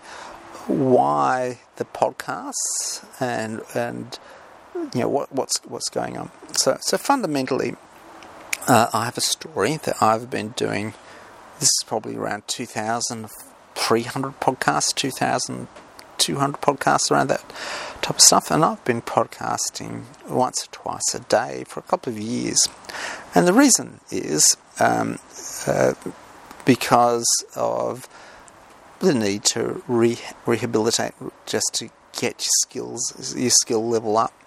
why the podcasts and and you know what what's what's going on. So so fundamentally, uh, I have a story that I've been doing. This is probably around two thousand three hundred podcasts, two thousand two hundred podcasts, around that type of stuff. And I've been podcasting once or twice a day for a couple of years. And the reason is um, uh, because of the need to re- rehabilitate, just to get your skills, your skill level up.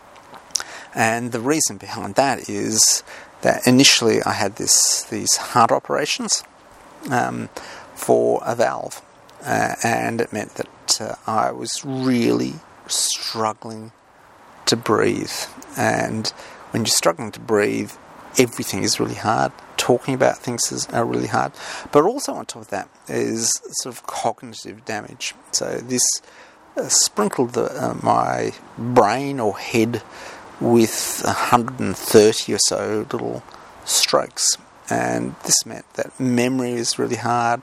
And the reason behind that is that initially I had this these heart operations um, for a valve, uh, and it meant that uh, I was really struggling to breathe. And when you're struggling to breathe, everything is really hard. Talking about things is are really hard. But also on top of that is sort of cognitive damage. So this uh, sprinkled the, uh, my brain or head with one hundred thirty or so little strokes. And this meant that memory was really hard.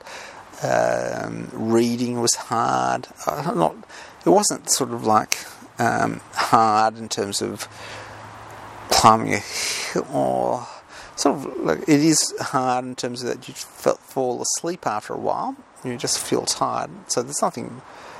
Um, reading was hard. Uh, not, it wasn't sort of like um, hard in terms of climbing a hill, or sort of like it is hard in terms of that you felt, fall asleep after a while. You just feel tired. So there's nothing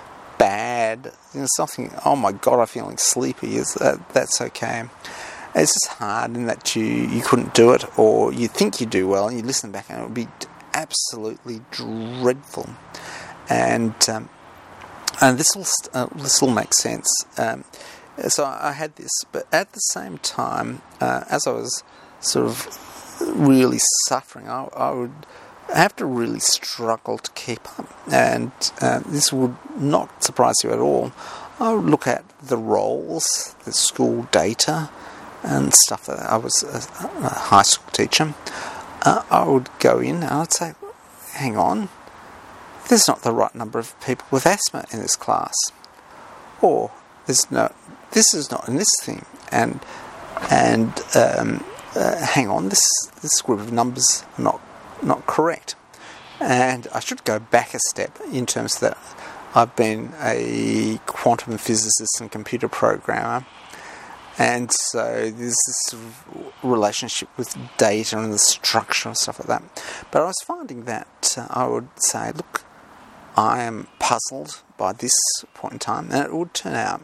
bad. There's nothing, oh my god, I'm feeling sleepy. Is that, that's okay. It's just hard in that you, you couldn't do it, or you think you do well and you listen back and it would be absolutely dreadful. And um, and this will uh, this will make sense. Um, so I had this, but at the same time, uh, as I was sort of really suffering, I, I would have to really struggle to keep up. And uh, this would not surprise you at all. I would look at the roles, the school data, and stuff. That I was a, a high school teacher. Uh, I would go in and I'd say, hang on, there's not the right number of people with asthma in this class. Or, there's no, this is not in this thing. And, and um, uh, hang on, this this group of numbers are not, not correct. And I should go back a step in terms that I've been a quantum physicist and computer programmer. And so there's this sort of relationship with data and the structure and stuff like that. But I was finding that uh, I would say, look, I am puzzled by this point in time. And it would turn out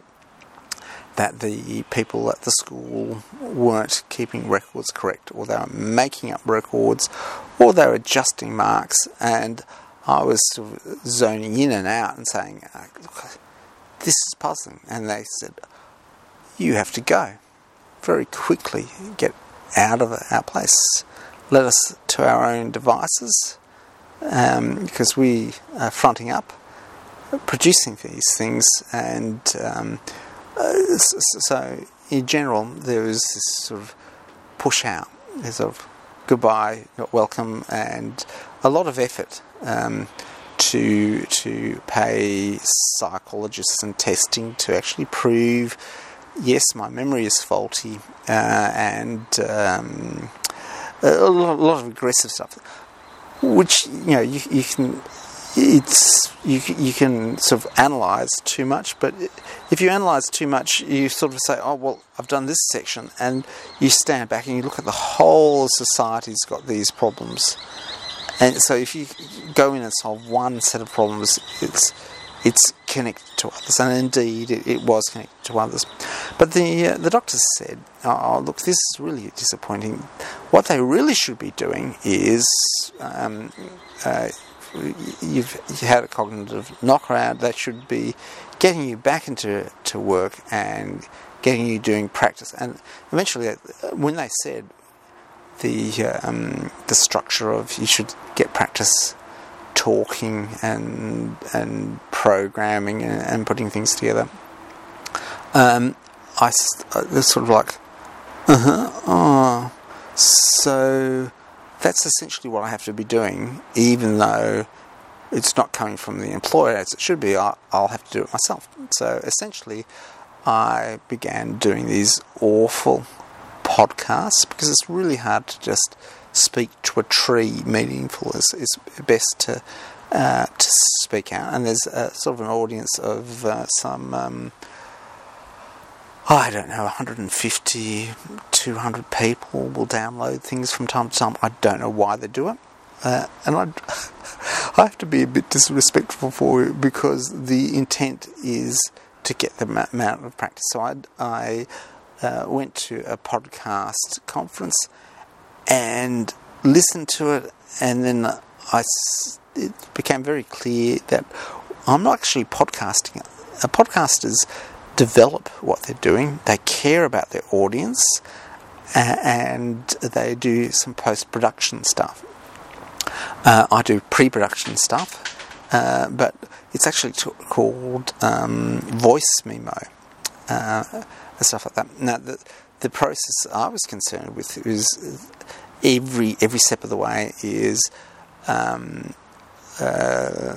that the people at the school weren't keeping records correct, or they were making up records, or they were adjusting marks. And I was sort of zoning in and out and saying, look, this is puzzling. And they said, you have to go very quickly, get out of our place, let us to our own devices, um, because we are fronting up, producing these things, and um, uh, so in general there is this sort of push out, there's sort of goodbye, not welcome, and a lot of effort um, to to pay psychologists and testing to actually prove, yes, my memory is faulty, uh, and um, a lot, a lot of aggressive stuff, which, you know, you, you can, it's you you can sort of analyse too much, but if you analyse too much, you sort of say, oh well, I've done this section, and you stand back and you look at the whole society's got these problems, and so if you go in and solve one set of problems, it's it's connected to others, and indeed it, it was connected to others. But the uh, the doctors said, oh look, this is really disappointing. What they really should be doing is um, uh, You've you had a cognitive knockaround. That should be getting you back into to work and getting you doing practice. And eventually, when they said the um, the structure of you should get practice talking and and programming and, and putting things together, um, I was sort of like, uh huh, oh, so. That's essentially what I have to be doing, even though it's not coming from the employer as it should be. I'll, I'll have to do it myself. So essentially, I began doing these awful podcasts because it's really hard to just speak to a tree meaningful. It's, it's best to uh, to speak out. And there's a, sort of an audience of uh, some. Um, I don't know, one hundred fifty, two hundred people will download things from time to time. I don't know why they do it. Uh, and I I have to be a bit disrespectful for it because the intent is to get the amount of practice. So I, I uh, went to a podcast conference and listened to it, and then I, it became very clear that I'm not actually podcasting. A podcasters develop what they're doing, they care about their audience, uh, and they do some post-production stuff. Uh, I do pre-production stuff, uh, but it's actually t- called um, voice memo, uh, and stuff like that. Now, the, the process I was concerned with is every every step of the way is um, uh,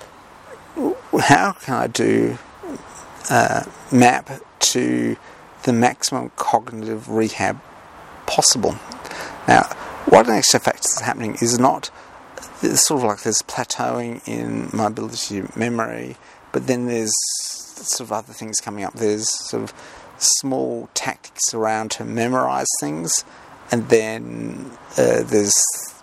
how can I do Uh, map to the maximum cognitive rehab possible. Now, what in actual fact is happening is not, it's sort of like there's plateauing in my ability to memory, but then there's sort of other things coming up. There's sort of small tactics around to memorize things, and then uh, there's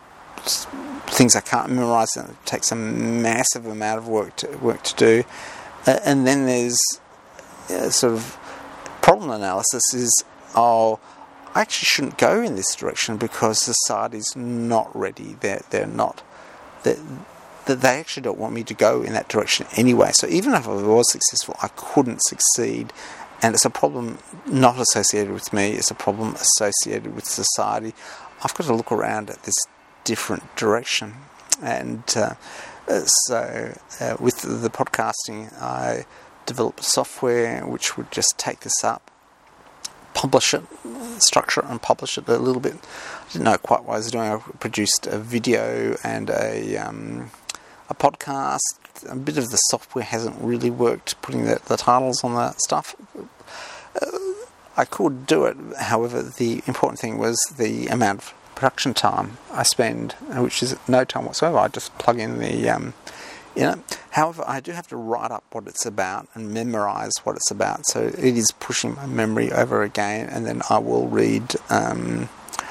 things I can't memorize, and it takes a massive amount of work to, work to do. Uh, and then there's Uh, sort of problem analysis is, oh, I actually shouldn't go in this direction because society's not ready. They're, they're not, they're, they actually don't want me to go in that direction anyway. So even if I was successful, I couldn't succeed. And it's a problem not associated with me, it's a problem associated with society. I've got to look around at this different direction. And uh, so uh, with the podcasting, I develop software which would just take this up, publish it, structure it and publish it a little bit. I didn't know quite what I was doing. I produced a video and a um, a podcast. A bit of the software hasn't really worked, putting the, the titles on the stuff. Uh, I could do it, however, the important thing was the amount of production time I spend, which is no time whatsoever. I just plug in the um, You know, however, I do have to write up what it's about and memorize what it's about. So it is pushing my memory over again, and then I will read. Um,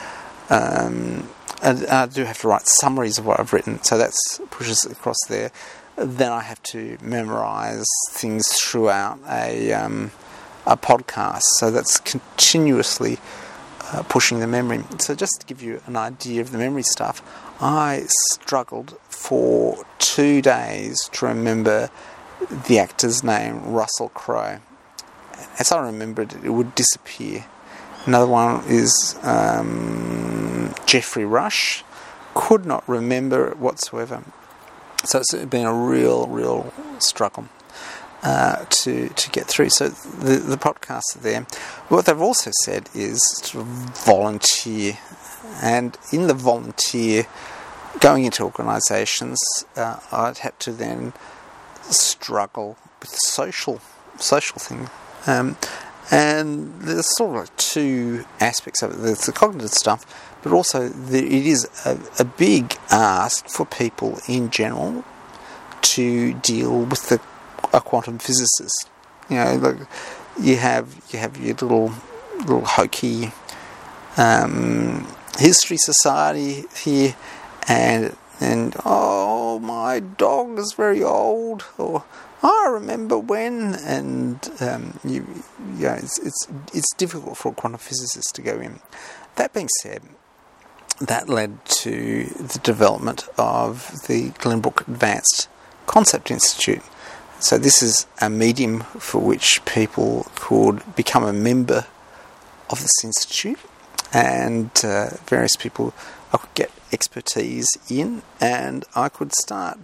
um, and I do have to write summaries of what I've written, so that pushes across there. Then I have to memorize things throughout a um, a podcast. So that's continuously uh, pushing the memory. So just to give you an idea of the memory stuff, I struggled for two days to remember the actor's name, Russell Crowe. As I remember it, it would disappear. Another one is um, Geoffrey Rush. Could not remember it whatsoever. So it's been a real, real struggle uh, to to get through. So the the podcasts are there. What they've also said is to volunteer, and in the volunteer, going into organisations, uh, I'd had to then struggle with the social social thing. Um, and there's sort of like two aspects of it. There's the cognitive stuff, but also the, it is a, a big ask for people in general to deal with the a quantum physicist. You know, like you have you have your little little hokey um, history society here, and and oh, my dog is very old, or I remember when, and um, you, you know, it's, it's it's difficult for a quantum physicist to go in. That being said, that led to the development of the Glenbrook Advanced Concept Institute. So this is a medium for which people could become a member of this institute, and uh, various people I could get expertise in, and I could start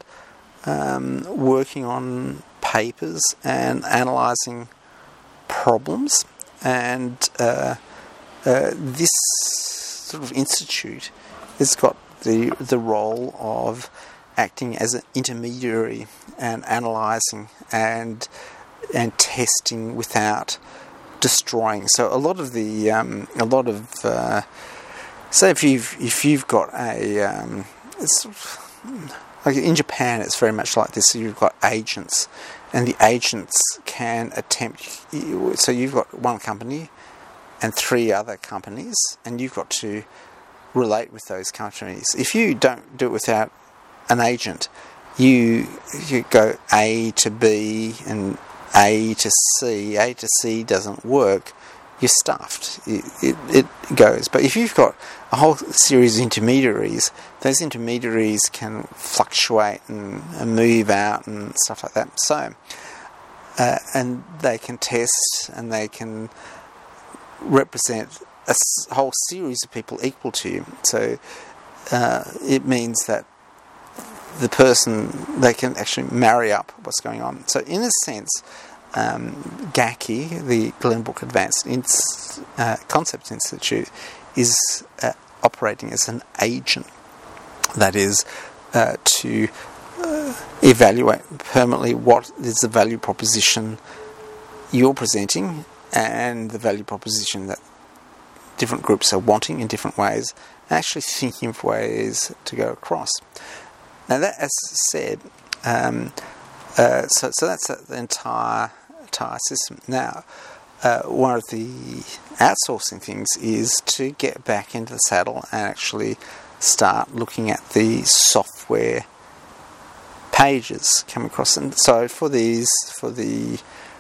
um, working on papers and analysing problems. And uh, uh, this sort of institute has got the the role of acting as an intermediary and analysing and and testing without destroying. So a lot of the um, a lot of uh, say if you've if you've got a um, it's like in Japan, it's very much like this. So you've got agents, and the agents can attempt. So you've got one company and three other companies, and you've got to relate with those companies. If you don't do it without an agent, you you go A to B and A to C. A to C doesn't work. You're stuffed. It, it, it goes. But if you've got a whole series of intermediaries, those intermediaries can fluctuate and, and move out and stuff like that. So, uh, and they can test and they can represent a whole series of people equal to you. So uh, it means that the person, they can actually marry up what's going on. So in a sense, um, G A C I, the Glenbrook Advanced Ins- uh, Concept Institute, is uh, operating as an agent. That is, uh, to uh, evaluate permanently what is the value proposition you're presenting and the value proposition that different groups are wanting in different ways, and actually thinking of ways to go across. Now that, as said, um, uh, so so that's the entire entire system. Now, uh, one of the outsourcing things is to get back into the saddle and actually start looking at the software pages coming across. And so for these, for the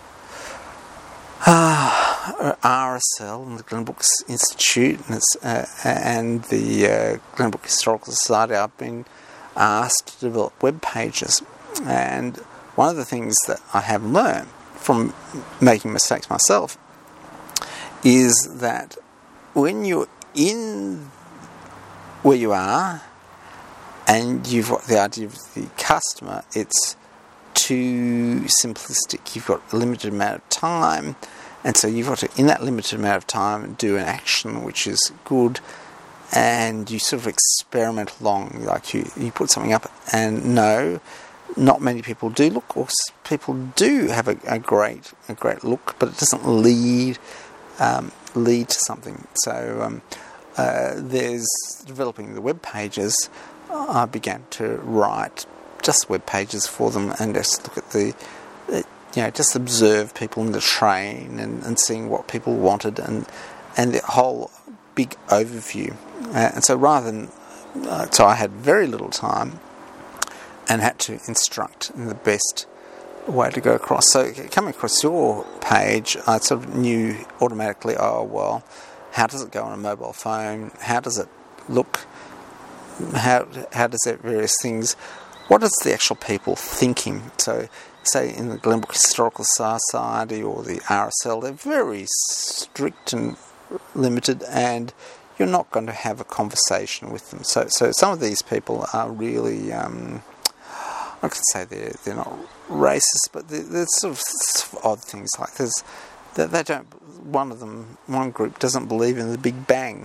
uh, R S L and the Glenbrook Institute and, it's, uh, and the uh, Glenbrook Historical Society, I've been asked to develop web pages. And one of the things that I have learned from making mistakes myself is that when you're in where you are and you've got the idea of the customer, it's too simplistic. You've got a limited amount of time, and so you've got to, in that limited amount of time, do an action which is good, and you sort of experiment along, like you, you put something up, and no, not many people do look, or people do have a, a great a great look, but it doesn't lead um, lead to something. So um, uh, there's developing the web pages. I began to write just web pages for them and just look at the, you know, just observe people in the train and, and seeing what people wanted and and the whole big overview. Uh, and so rather than, uh, so I had very little time and had to instruct in the best way to go across. So coming across your page, I sort of knew automatically, oh, well, how does it go on a mobile phone? How does it look? How how does it various things? What is the actual people thinking? So say in the Glenbrook Historical Society or the R S L, they're very strict and limited, and you're not going to have a conversation with them. So, so some of these people are really, um, I could say they're they're not racist, but they're, they're sort of odd things like this. That they don't. One of them, one group doesn't believe in the Big Bang,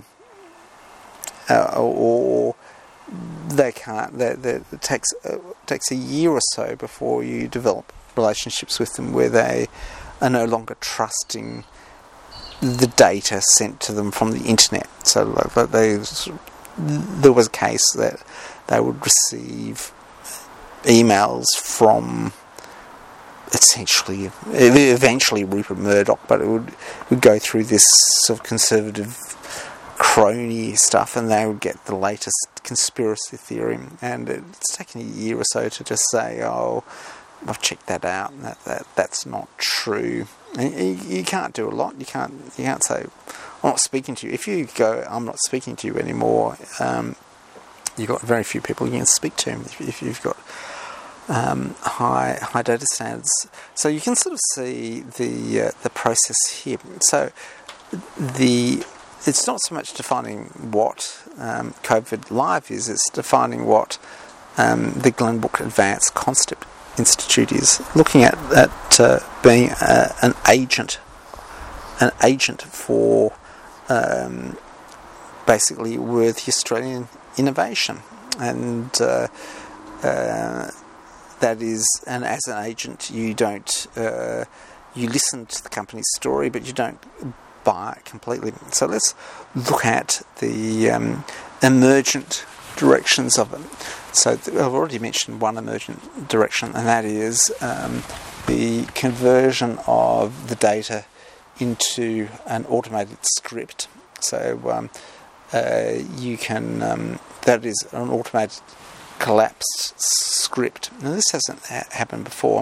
uh, or they can't. They, they, it takes uh, takes a year or so before you develop relationships with them where they are no longer trusting the data sent to them from the internet. So like, they, there was a case that they would receive emails from essentially, eventually Rupert Murdoch, but it would, would go through this sort of conservative crony stuff, and they would get the latest conspiracy theory, and it's taken a year or so to just say, oh, I've checked that out, and that, that that's not true. And you, you can't do a lot. You can't you can't say, I'm not speaking to you. If you go, I'm not speaking to you anymore, um, you've got very few people you can speak to if, if you've got um, high high data standards. So you can sort of see the uh, the process here. So the it's not so much defining what um, COVID Live is, it's defining what um, the Glenbrook Advanced Concept Institute is, looking at, at uh, being uh, an agent, an agent for um, basically worthy Australian innovation, and uh, uh, that is, and as an agent, you don't, uh, you listen to the company's story, but you don't buy it completely. So let's look at the um, emergent directions of it. So th- I've already mentioned one emergent direction, and that is um, the conversion of the data into an automated script. So um, uh, you can, um, that is an automated collapsed script. Now this hasn't ha- happened before,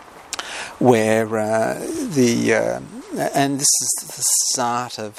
where uh, the, uh, and this is the start of,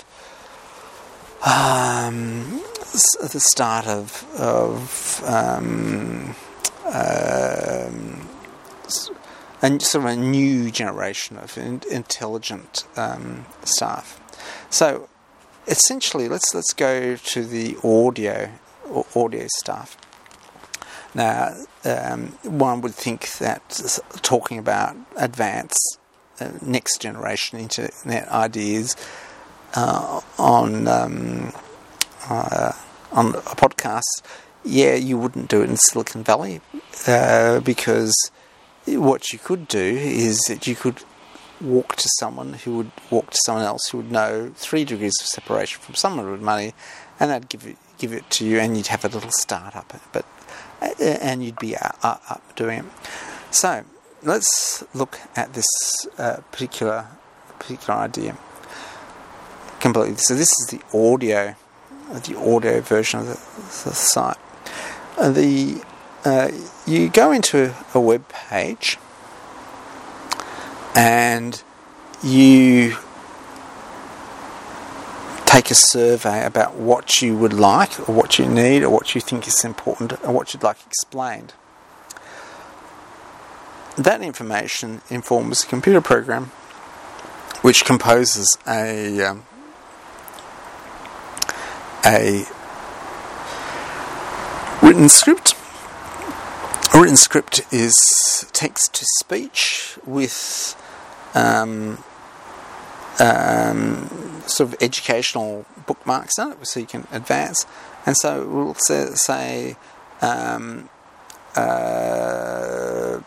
um, the start of of um, um, and sort of a new generation of in, intelligent um, staff. So essentially, let's let's go to the audio or audio stuff. Now, um, one would think that talking about advanced uh, next generation internet ideas uh, on um, uh, on a podcast, yeah, you wouldn't do it in Silicon Valley uh, because what you could do is that you could walk to someone who would walk to someone else who would know three degrees of separation from someone with money, and they'd give it give it to you, and you'd have a little startup, but and you'd be up, up doing it. So let's look at this uh, particular particular idea completely. So this is the audio, the audio version of the, the site. Uh, the uh, you go into a web page and you take a survey about what you would like, or what you need, or what you think is important, or what you'd like explained. That information informs a computer program which composes a um, a written script. A written script is text to speech with um, um, sort of educational bookmarks on it, so you can advance. And so we'll say, say um, uh,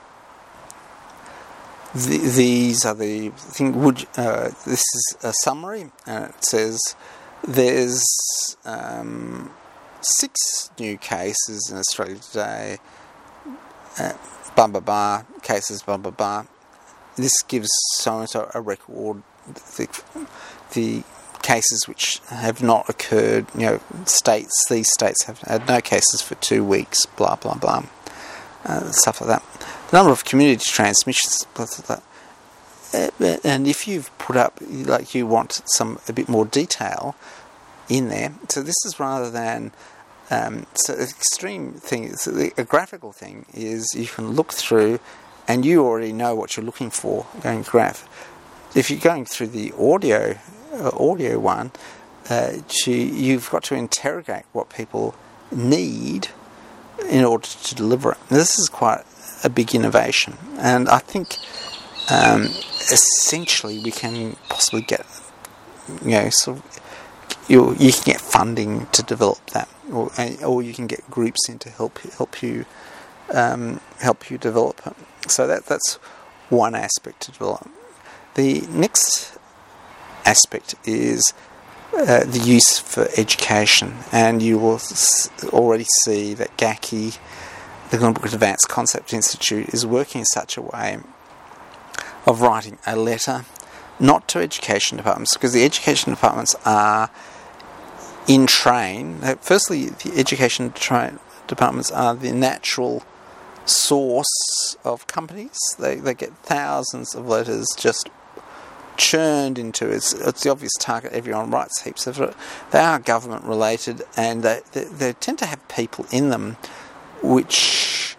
the, these are the thing. Would uh, this is a summary, and it says there's um, six new cases in Australia today. Uh, blah blah blah cases. Blah blah blah. This gives so and so a record. The, the cases which have not occurred, you know, states, these states have had no cases for two weeks, blah, blah, blah, uh, stuff like that. The number of community transmissions, blah, blah, blah. And if you've put up, like you want some, a bit more detail in there, so this is rather than, um, so the extreme thing, so the, a graphical thing is you can look through and you already know what you're looking for going to graph. If you're going through the audio uh, audio one, uh, to, you've got to interrogate what people need in order to deliver it. Now, this is quite a big innovation, and I think um, essentially we can possibly get, you know, sort of, you you can get funding to develop that, or or you can get groups in to help help you um, help you develop it. So that that's one aspect to develop. The next aspect is uh, the use for education, and you will s- already see that G A C I, the Glenbrook Advanced Concept Institute, is working in such a way of writing a letter, not to education departments, because the education departments are in train. Firstly, the education tra- departments are the natural source of companies. They they get thousands of letters just churned into it. It's, it's the obvious target. Everyone writes heaps of it. They are government related, and they, they, they tend to have people in them which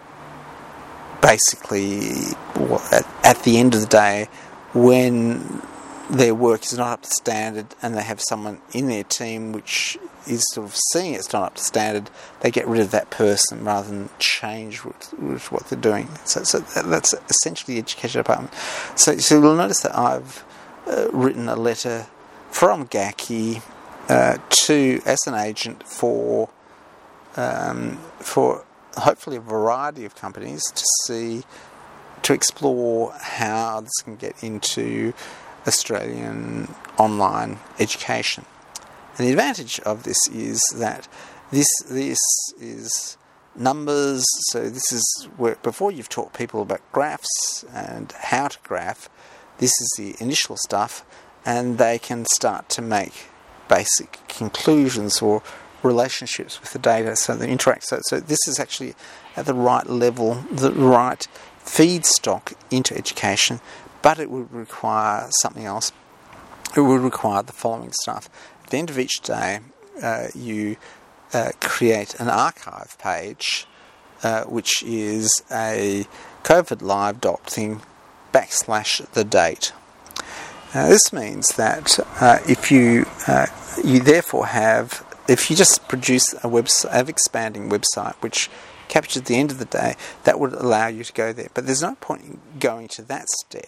basically, at, at the end of the day, when their work is not up to standard and they have someone in their team which is sort of seeing it's not up to standard, they get rid of that person rather than change with, with what they're doing. So, so that's essentially the education department. So, so you'll notice that I've uh, written a letter from G A C I uh, to as an agent for um, for hopefully a variety of companies to see to explore how this can get into Australian online education. And the advantage of this is that this this is numbers. So this is where, before you've taught people about graphs and how to graph, this is the initial stuff, and they can start to make basic conclusions or relationships with the data, so they interact. So, so this is actually at the right level, the right feedstock into education, but it would require something else. It would require the following stuff. At the end of each day, uh, you uh, create an archive page, uh, which is a COVID live dot thing backslash the date. Now, this means that uh, if you uh, you therefore have, if you just produce a website, an expanding website which captures the end of the day, that would allow you to go there. But there's no point in going to that step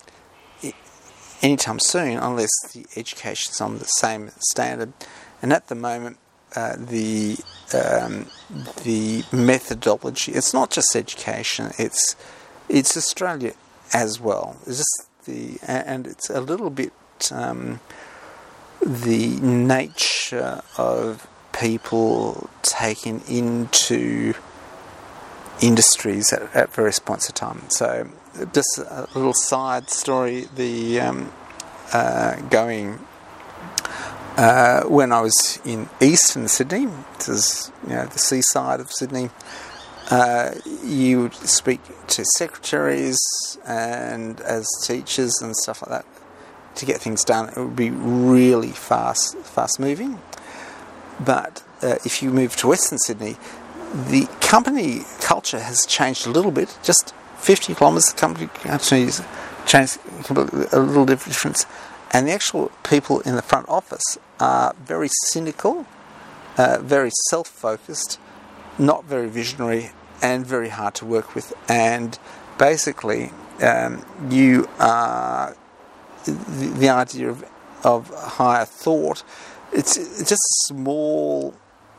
anytime soon unless the education's on the same standard. And at the moment, uh, the um, the methodology, it's not just education, it's it's Australia as well. It's just the and it's a little bit um, the nature of people taken into industries at, at various points of time. So just a little side story, the um, uh, going uh, when I was in eastern Sydney, this is, you know, the seaside of Sydney, uh, you would speak to secretaries and as teachers and stuff like that to get things done. It would be really fast fast moving. But uh, if you move to Western Sydney, the company culture has changed a little bit. Just fifty kilometres, the company culture has changed a little difference. And the actual people in the front office are very cynical, uh, very self-focused, not very visionary, and very hard to work with. And basically, um, you are the, the idea of, of higher thought. It's, it's just small,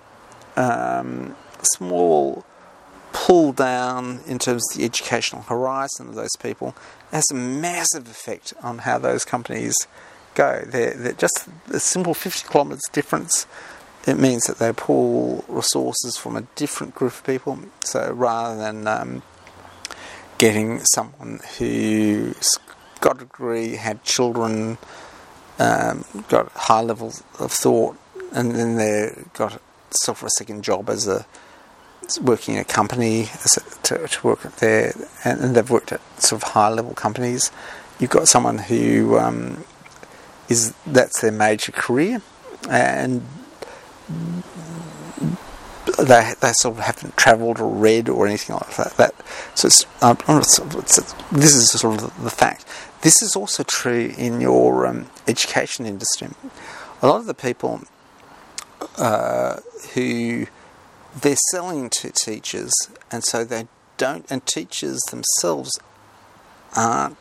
um, small pull down in terms of the educational horizon of those people. It has a massive effect on how those companies go. They're, they're just a simple fifty kilometres difference. It means that they pull resources from a different group of people. So rather than um, getting someone who's got a degree, had children, um, got high levels of thought, and then they've got self a second job as a working in a company as a, to, to work there, and, and they've worked at sort of high level companies. You've got someone who um, is that's their major career, and they they sort of haven't travelled or read or anything like that. that so it's, um, it's, it's, this is sort of the fact. This is also true in your um, education industry. A lot of the people uh, who they're selling to teachers, and so they don't, and teachers themselves aren't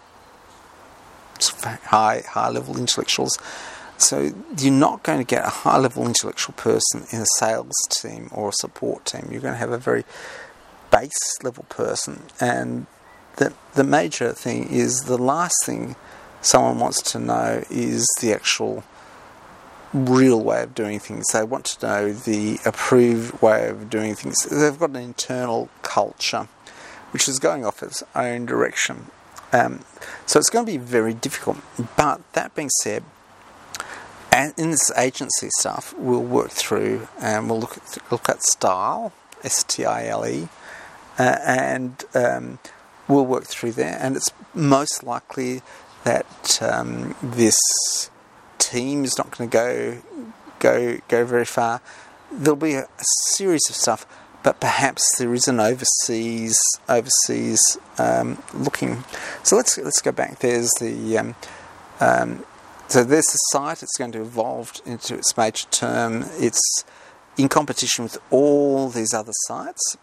high high level intellectuals. So you're not going to get a high level intellectual person in a sales team or a support team. You're going to have a very base level person, and the the major thing is the last thing someone wants to know is the actual real way of doing things. They want to know the approved way of doing things. They've got an internal culture which is going off its own direction. Um, so it's going to be very difficult. But that being said, and in this agency stuff, we'll work through and we'll look at, look at style, S T I L E, uh, and um, we'll work through there. And it's most likely that um, this team is not going to go go go very far. There'll be a, a series of stuff, but perhaps there is an overseas overseas um, looking. So let's let's go back. There's the um, um, so there's the site. It's going to evolve into its major term. It's in competition with all these other sites,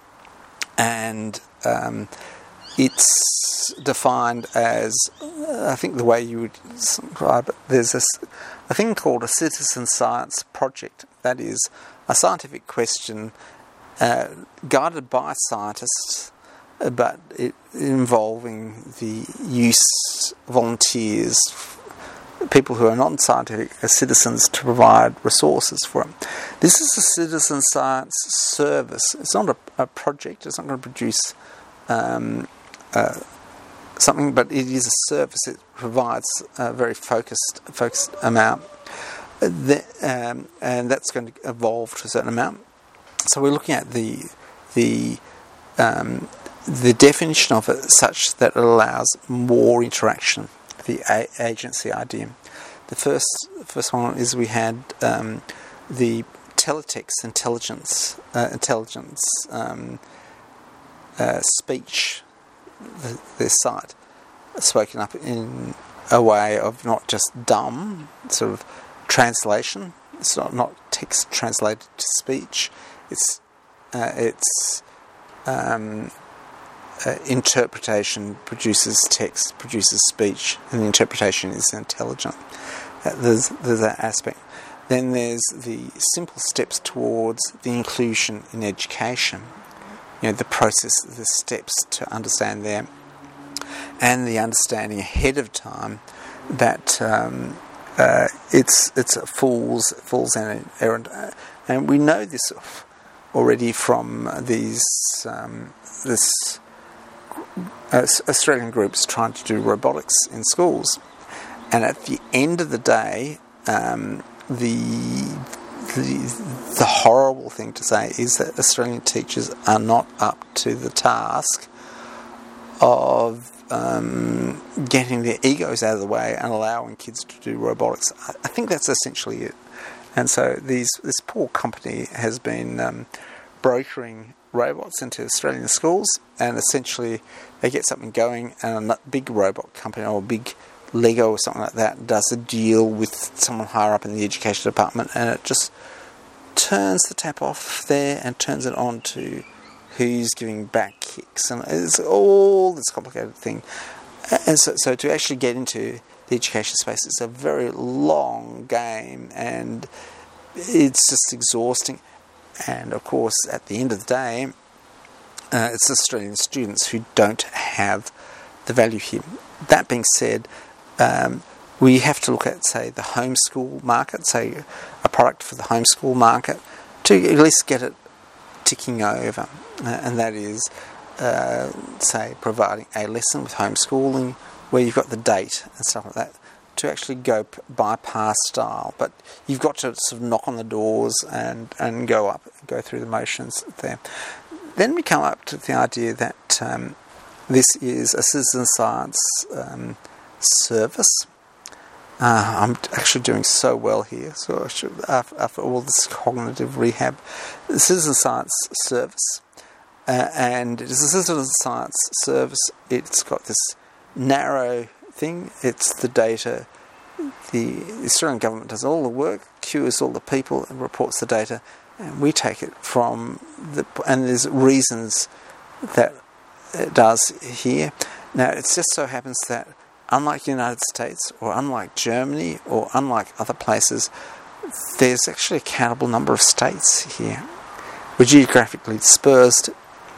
and um, it's defined as, uh, I think the way you would describe it, there's a, a thing called a citizen science project. That is a scientific question uh, guided by scientists, but it involving the use of volunteers, people who are non-scientific as citizens, to provide resources for them. This is a citizen science service. It's not a, a project. It's not going to produce um, uh, something, but it is a service. It provides a very focused focused amount, the, um, and that's going to evolve to a certain amount. So we're looking at the the um, the definition of it such that it allows more interaction. The a- agency idea. The first first one is we had um, the teletext intelligence uh, intelligence um, uh, speech. The, the site spoken up in a way of not just dumb sort of translation. It's not, not text translated to speech. It's uh, it's um, uh, interpretation produces text, produces speech, and the interpretation is intelligent. Uh, there's there's that aspect. Then there's the simple steps towards the inclusion in education. You know, the process, the steps to understand them, and the understanding ahead of time that um, uh, it's it's a fool's fool's errand, and we know this already from these um, this uh, Australian groups trying to do robotics in schools, and at the end of the day, um, the The, the horrible thing to say is that Australian teachers are not up to the task of um, getting their egos out of the way and allowing kids to do robotics. I, I think that's essentially it. And so these this poor company has been um, brokering robots into Australian schools, and essentially they get something going, and a big robot company or a big Lego or something like that does a deal with someone higher up in the education department, and it just turns the tap off there and turns it on to who's giving back kicks, and it's all this complicated thing. And so, so to actually get into the education space, it's a very long game, and it's just exhausting. And of course, at the end of the day, uh, it's Australian students who don't have the value here. That being said, um, we have to look at, say, the homeschool market, say a product for the homeschool market, to at least get it ticking over. Uh, and that is, uh, say, providing a lesson with homeschooling where you've got the date and stuff like that, to actually go p- bypass style. But you've got to sort of knock on the doors and, and go up, go through the motions there. Then we come up to the idea that um, this is a citizen science um, service. Uh, I'm actually doing so well here. So I should, after, after all this cognitive rehab, the Citizen Science Service, uh, and it's a Citizen Science Service. It's got this narrow thing. It's the data. The Australian government does all the work, cures all the people, and reports the data, and we take it from the. And there's reasons that it does here. Now, it just so happens that, unlike the United States, or unlike Germany, or unlike other places, there's actually a countable number of states here. We're geographically dispersed.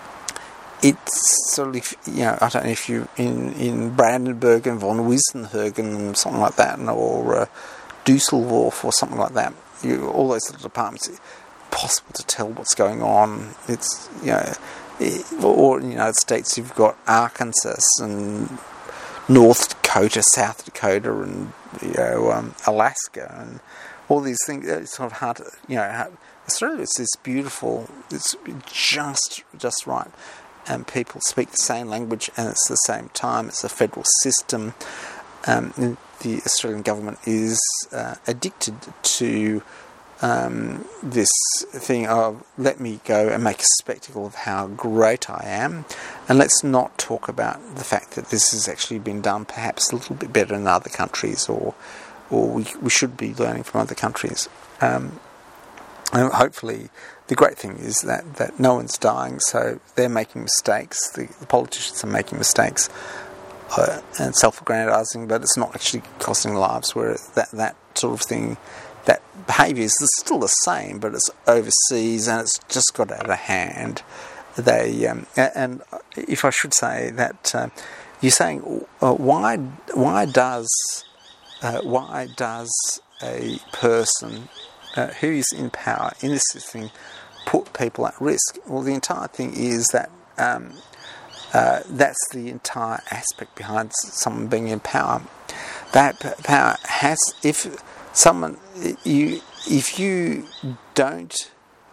It's sort of, you know, I don't know if you're in, in Brandenburg and von Wiesenhagen, something like that, or uh, Dusseldorf or something like that. You, all those little departments, it's possible to tell what's going on. It's, you know, it, or in the United States, you've got Arkansas and North Dakota, South Dakota, and you know um, Alaska, and all these things. It's sort of hard to, you know. Hard, Australia is this beautiful. It's just just right, and people speak the same language, and it's the same time. It's a federal system. Um, the Australian government is uh, addicted to um, this thing of let me go and make a spectacle of how great I am, and let's not talk about the fact that this has actually been done perhaps a little bit better in other countries, or or we we should be learning from other countries. Um, and hopefully, the great thing is that, that no one's dying, so they're making mistakes. The, the politicians are making mistakes uh, and self-aggrandizing, but it's not actually costing lives. Where that that sort of thing. That behaviour is still the same, but it's overseas and it's just got out of hand. They um, and if I should say that uh, you're saying uh, why why does uh, why does a person uh, who is in power in this thing put people at risk? Well, the entire thing is that um, uh, that's the entire aspect behind someone being in power. That power has if. Someone, you, if you don't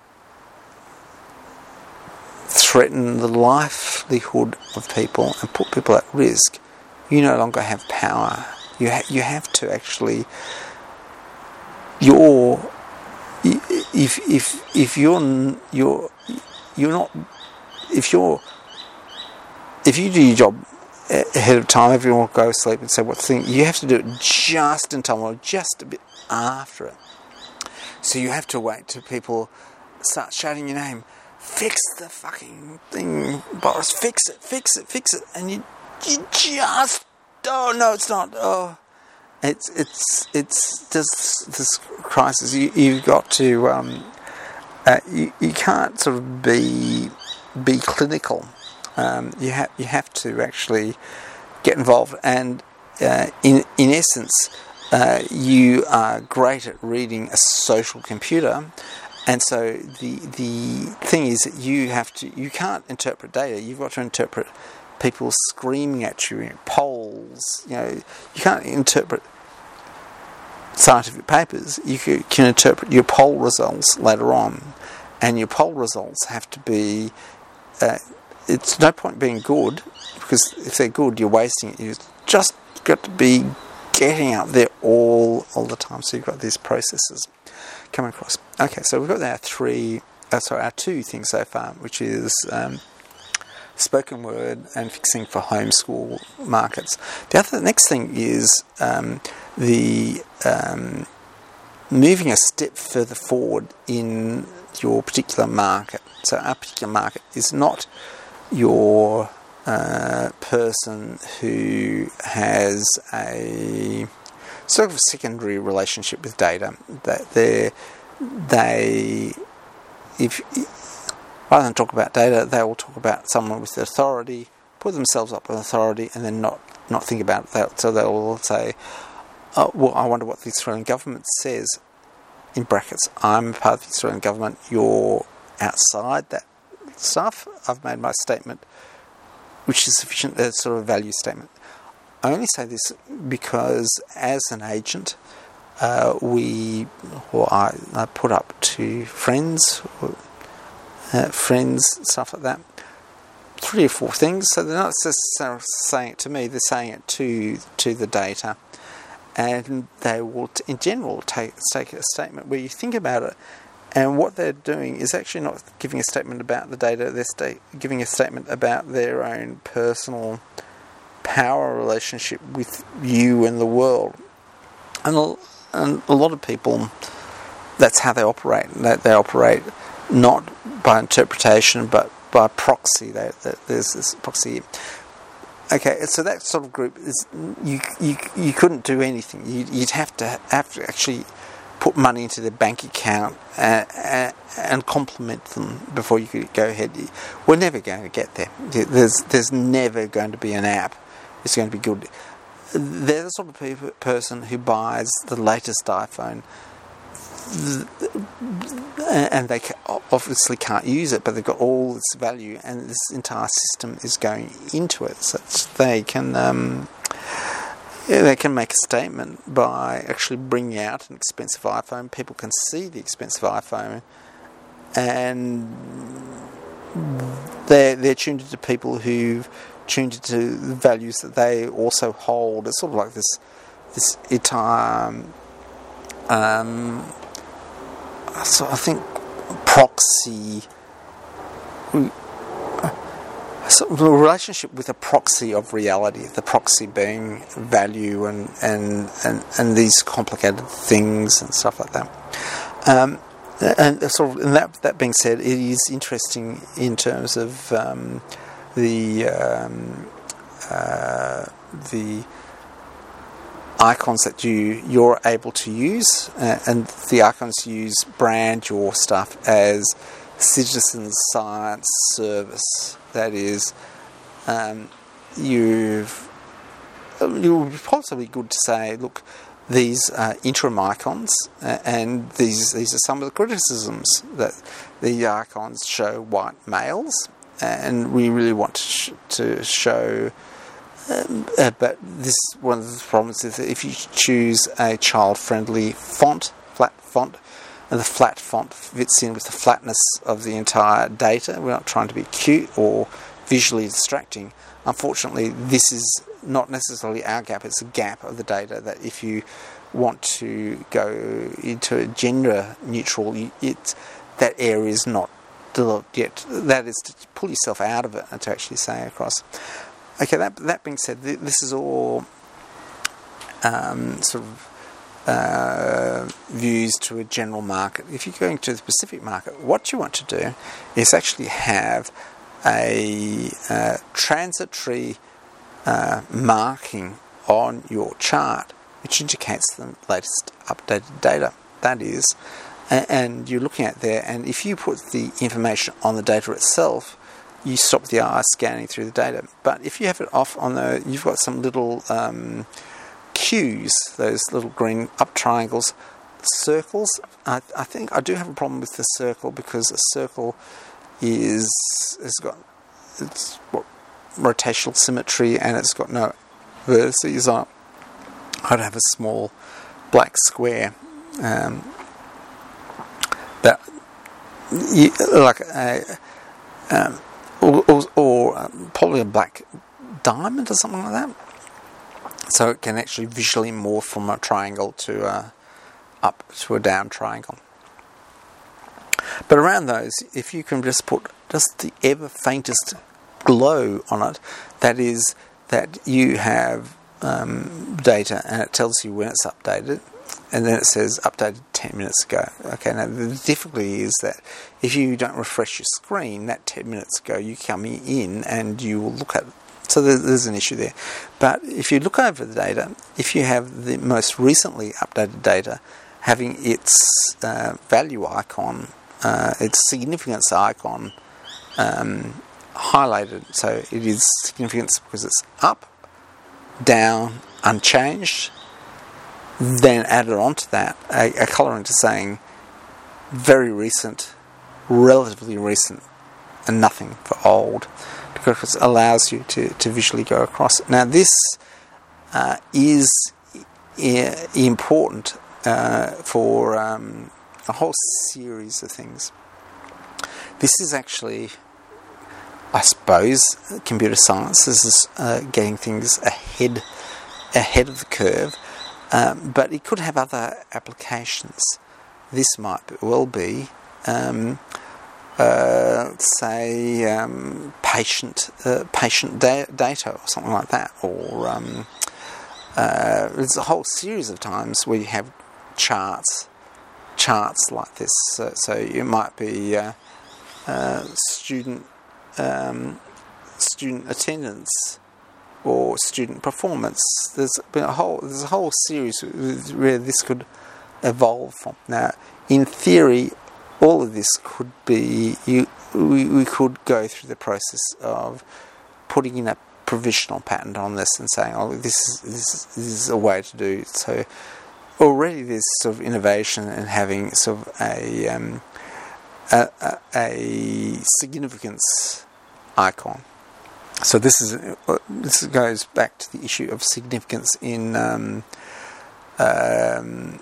threaten the livelihood of people and put people at risk, you no longer have power. You ha- you have to actually. You're if if if you're you're you're not if you're if you do your job ahead of time, everyone will go to sleep and say what thing. You have to do it just in time, or just a bit after it. So you have to wait till people start shouting your name. Fix the fucking thing, Boris. Fix it, fix it, fix it. And you, you just, oh no, it's not. Oh, it's it's it's just this crisis. You you've got to um, uh, you you can't sort of be be clinical. Um, you have you have to actually get involved, and uh, in in essence, uh, you are great at reading a social computer, and so the the thing is that you have to you can't interpret data. You've got to interpret people screaming at you, you know, polls. You know, you can't interpret scientific papers. You can interpret your poll results later on, and your poll results have to be. Uh, It's no point being good, because if they're good, you're wasting it. You've just got to be getting out there all all the time. So you've got these processes coming across. Okay, so we've got our three, uh, sorry, our two things so far, which is um, spoken word and fixing for homeschool markets. The other, the next thing is um, the um, moving a step further forward in your particular market. So our particular market is not your uh, person who has a sort of secondary relationship with data. That they, they, if rather than talk about data, they will talk about someone with authority, put themselves up with authority, and then not not think about that. So they will say, oh, "Well, I wonder what the Australian government says." In brackets, I'm part of the Australian government. You're outside that stuff. I've made my statement, which is sufficient, a sort of value statement. I only say this because as an agent, uh, we, or I, I put up to friends, or, uh, friends, stuff like that, three or four things. So they're not just saying it to me, they're saying it to to the data. and they will, t- in general, take take a statement where you think about it, and what they're doing is actually not giving a statement about the data. They're sta- giving a statement about their own personal power relationship with you and the world. And a, and a lot of people, that's how they operate. They, they operate not by interpretation, but by proxy. They, they, there's this proxy. Okay, so that sort of group is you you you couldn't do anything. You'd, you'd have to have to actually put money into their bank account and, and, and compliment them before you could go ahead. We're never going to get there. There's there's never going to be an app. It's going to be good. They're the sort of people, person who buys the latest iPhone, and they obviously can't use it, but they've got all this value, and this entire system is going into it, so they can um, yeah, they can make a statement by actually bringing out an expensive iPhone. People can see the expensive iPhone, and they're they're tuned into people who've tuned into the values that they also hold. It's sort of like this this entire um, so I think proxy, so the relationship with a proxy of reality, the proxy being value and and, and, and these complicated things and stuff like that. Um, and sort of, and that that being said, it is interesting in terms of um, the um, uh, the icons that you you're able to use, uh, and the icons use brand your stuff as citizen science service. That is, um, you've it would be possibly good to say, look, these are interim icons, uh, and these these are some of the criticisms that the icons show white males, and we really want to, sh- to show. Um, uh, but this one of the problems is that if you choose a child-friendly font, flat font, and the flat font fits in with the flatness of the entire data, we're not trying to be cute or visually distracting. Unfortunately, this is not necessarily our gap, it's a gap of the data that if you want to go into a gender neutral, it's, that area is not developed yet. That is to pull yourself out of it and to actually say across. Okay, that that being said, th- this is all um, sort of uh, views to a general market. If you're going to the Pacific market, what you want to do is actually have a uh, transitory uh, marking on your chart which indicates the latest updated data. That is, a- and you're looking at there, and if you put the information on the data itself, you stop the eye scanning through the data. But if you have it off on the, you've got some little um, cues, those little green up triangles, circles. I, I think I do have a problem with the circle because a circle is has got it's what, rotational symmetry and it's got no vertices on it. I'd have a small black square, um, but you, like a. Um, Or, or, or um, probably a black diamond or something like that, so it can actually visually morph from a triangle to a up to a down triangle. But around those, if you can just put just the ever faintest glow on it, that is that you have um, data and it tells you when it's updated, and then it says updated ten minutes ago. Okay, now the difficulty is that if you don't refresh your screen, that ten minutes ago you come in and you will look at it. So there's, there's an issue there. But if you look over the data, if you have the most recently updated data having its uh, value icon, uh, its significance icon um, highlighted, so it is significance because it's up, down, unchanged, then added onto that a, a colour into saying very recent, relatively recent, and nothing for old, because it allows you to, to visually go across it. Now this uh, is I- important uh, for um, a whole series of things. This is actually, I suppose, computer science. This is uh, getting things ahead ahead of the curve. Um, but it could have other applications. This might well be, um, uh, say, um, patient uh, patient da- data or something like that, or um, uh, there's a whole series of times where you have charts, charts like this. So, so it might be uh, uh, student um, student attendance or student performance. There's been a whole there's a whole series where this could evolve from. Now, in theory, all of this could be you. We, we could go through the process of putting in a provisional patent on this and saying, "Oh, this is this, this is a way to do it." So already there's sort of innovation and having sort of a um, a, a, a significance icon. So this is this goes back to the issue of significance in um, um,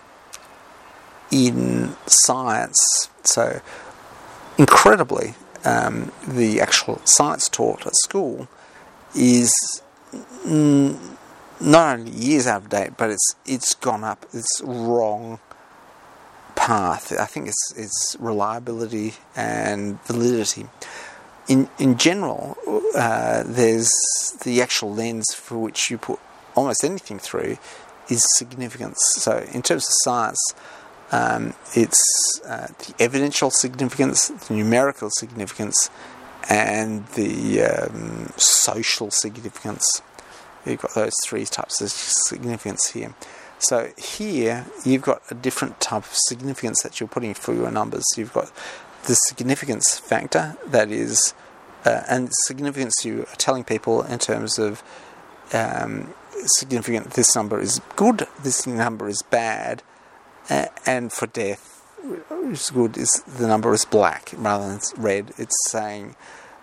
in science. So incredibly, um, the actual science taught at school is mm, not only years out of date, but it's it's gone up. It's wrong path. I think it's it's reliability and validity. In in general, uh, there's the actual lens for which you put almost anything through is significance. So in terms of science, um, it's uh, the evidential significance, the numerical significance, and the um, social significance. You've got those three types of significance here. So here you've got a different type of significance that you're putting through your numbers. You've got the significance factor, that is, uh, and significance you are telling people in terms of um, significant, this number is good, this number is bad, uh, and for death, is good, is the number is black rather than red. It's saying,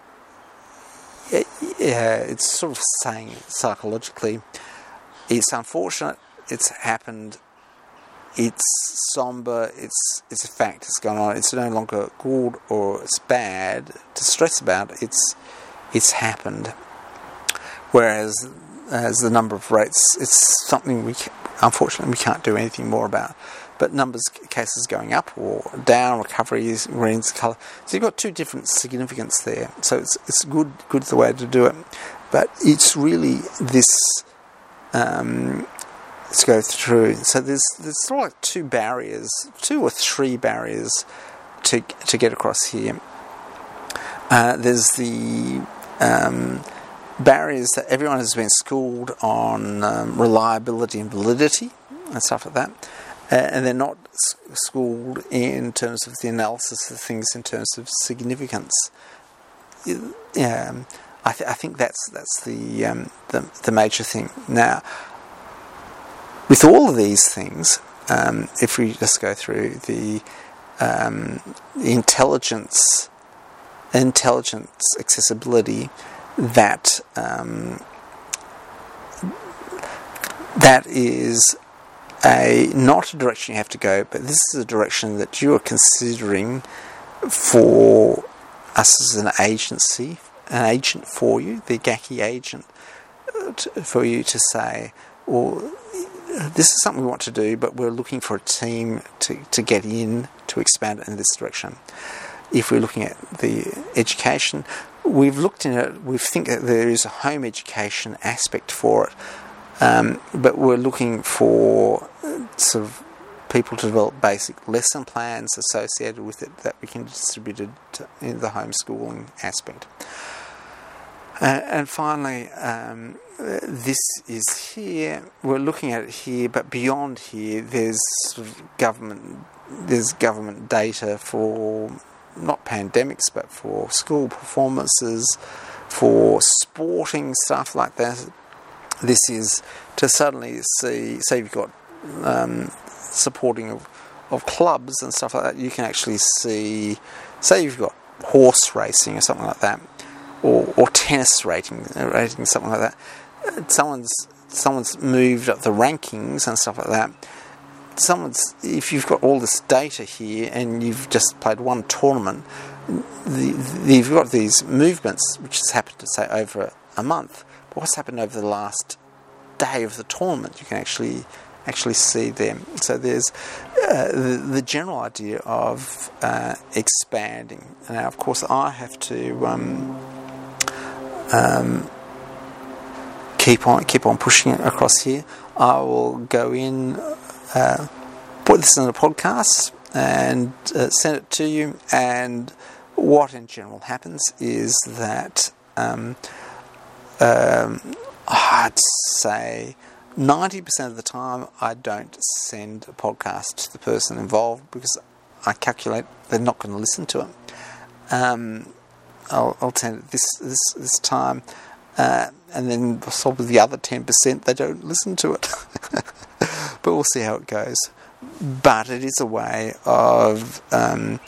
yeah, it's sort of saying psychologically, it's unfortunate, it's happened, it's somber, it's it's a fact, it's going on, it's no longer good or it's bad to stress about, it's it's happened. Whereas as the number of rates, it's something we unfortunately we can't do anything more about. But numbers, cases going up or down, recoveries, greens, colour. So you've got two different significance there. So it's it's good good the way to do it. But it's really this. Um, Let's go through. So there's there's sort of like two barriers, two or three barriers to to get across here. Uh, there's the um, barriers that everyone has been schooled on um, reliability and validity and stuff like that, uh, and they're not s- schooled in terms of the analysis of things in terms of significance. Yeah, I, th- I think that's that's the, um, the the major thing now. With all of these things, um, if we just go through the, um, the intelligence, intelligence accessibility, that um, that is a not a direction you have to go, but this is a direction that you are considering for us as an agency, an agent for you, the G A C I agent, for you to say, well, this is something we want to do, but we're looking for a team to, to get in to expand it in this direction. If we're looking at the education, we've looked in it, we think that there is a home education aspect for it, um, but we're looking for sort of people to develop basic lesson plans associated with it that we can distribute it in the homeschooling aspect. Uh, and finally, um, this is here. We're looking at it here, but beyond here, there's sort of government. There's government data for not pandemics, but for school performances, for sporting stuff like that. This is to suddenly see. Say you've got um, supporting of, of clubs and stuff like that. You can actually see. Say you've got horse racing or something like that. Or, or tennis rating, rating something like that. Someone's someone's moved up the rankings and stuff like that. Someone's if you've got all this data here and you've just played one tournament, the, the, you've got these movements which has happened to say over a month. But what's happened over the last day of the tournament? You can actually actually see them. So there's uh, the, the general idea of uh, expanding. Now, of course, I have to um, um, keep on keep on pushing it across here. I will go in, uh, put this in a podcast, and uh, send it to you. And what in general happens is that um, um, I'd say ninety percent of the time I don't send a podcast to the person involved because I calculate they're not going to listen to it. Um, I'll, I'll send it this this this time, uh, and then probably the other ten percent they don't listen to it. But we'll see how it goes. But it is a way of um,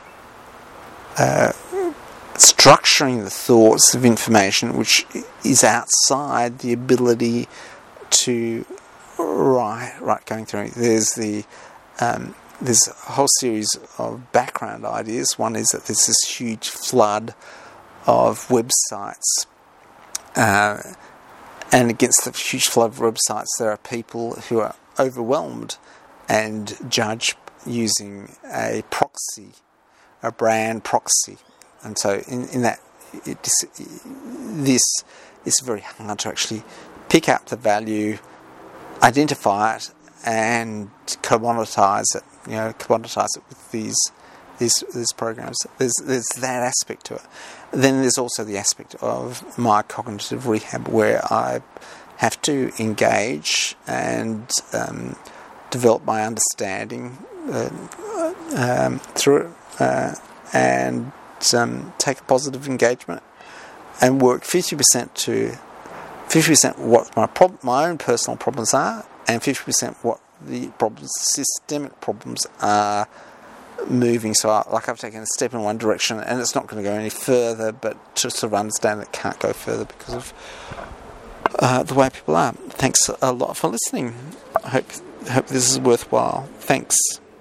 uh, structuring the thoughts of information which is outside the ability to write, right, going through. There's the um, there's a whole series of background ideas. One is that there's this huge flood of websites, uh, and against the huge flood of websites, there are people who are overwhelmed and judge using a proxy, a brand proxy. And so in, in that, it, this is very hard to actually pick up the value, identify it, and commoditize it. You know, commoditize it with these these these programs. There's there's that aspect to it. Then there's also the aspect of my cognitive rehab, where I have to engage and um, develop my understanding uh, um, through it, uh, and um, take a positive engagement and work fifty percent to fifty percent what my prob- my own personal problems are, and fifty percent what the problems, systemic problems are moving. So I, like I've taken a step in one direction and it's not going to go any further, but to sort of understand that it can't go further because of uh, the way people are. Thanks a lot for listening. I hope, hope this is worthwhile. Thanks.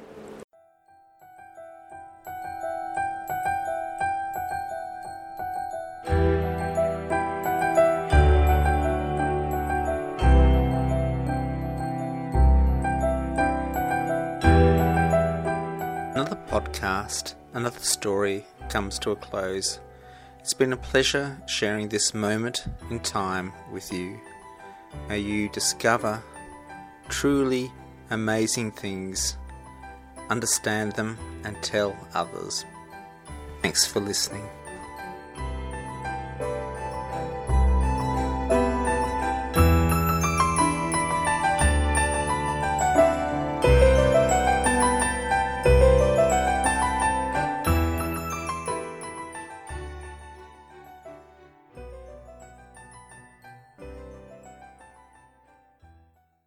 Another podcast, another story comes to a close. It's been a pleasure sharing this moment in time with you. May you discover truly amazing things, understand them, and tell others. Thanks for listening.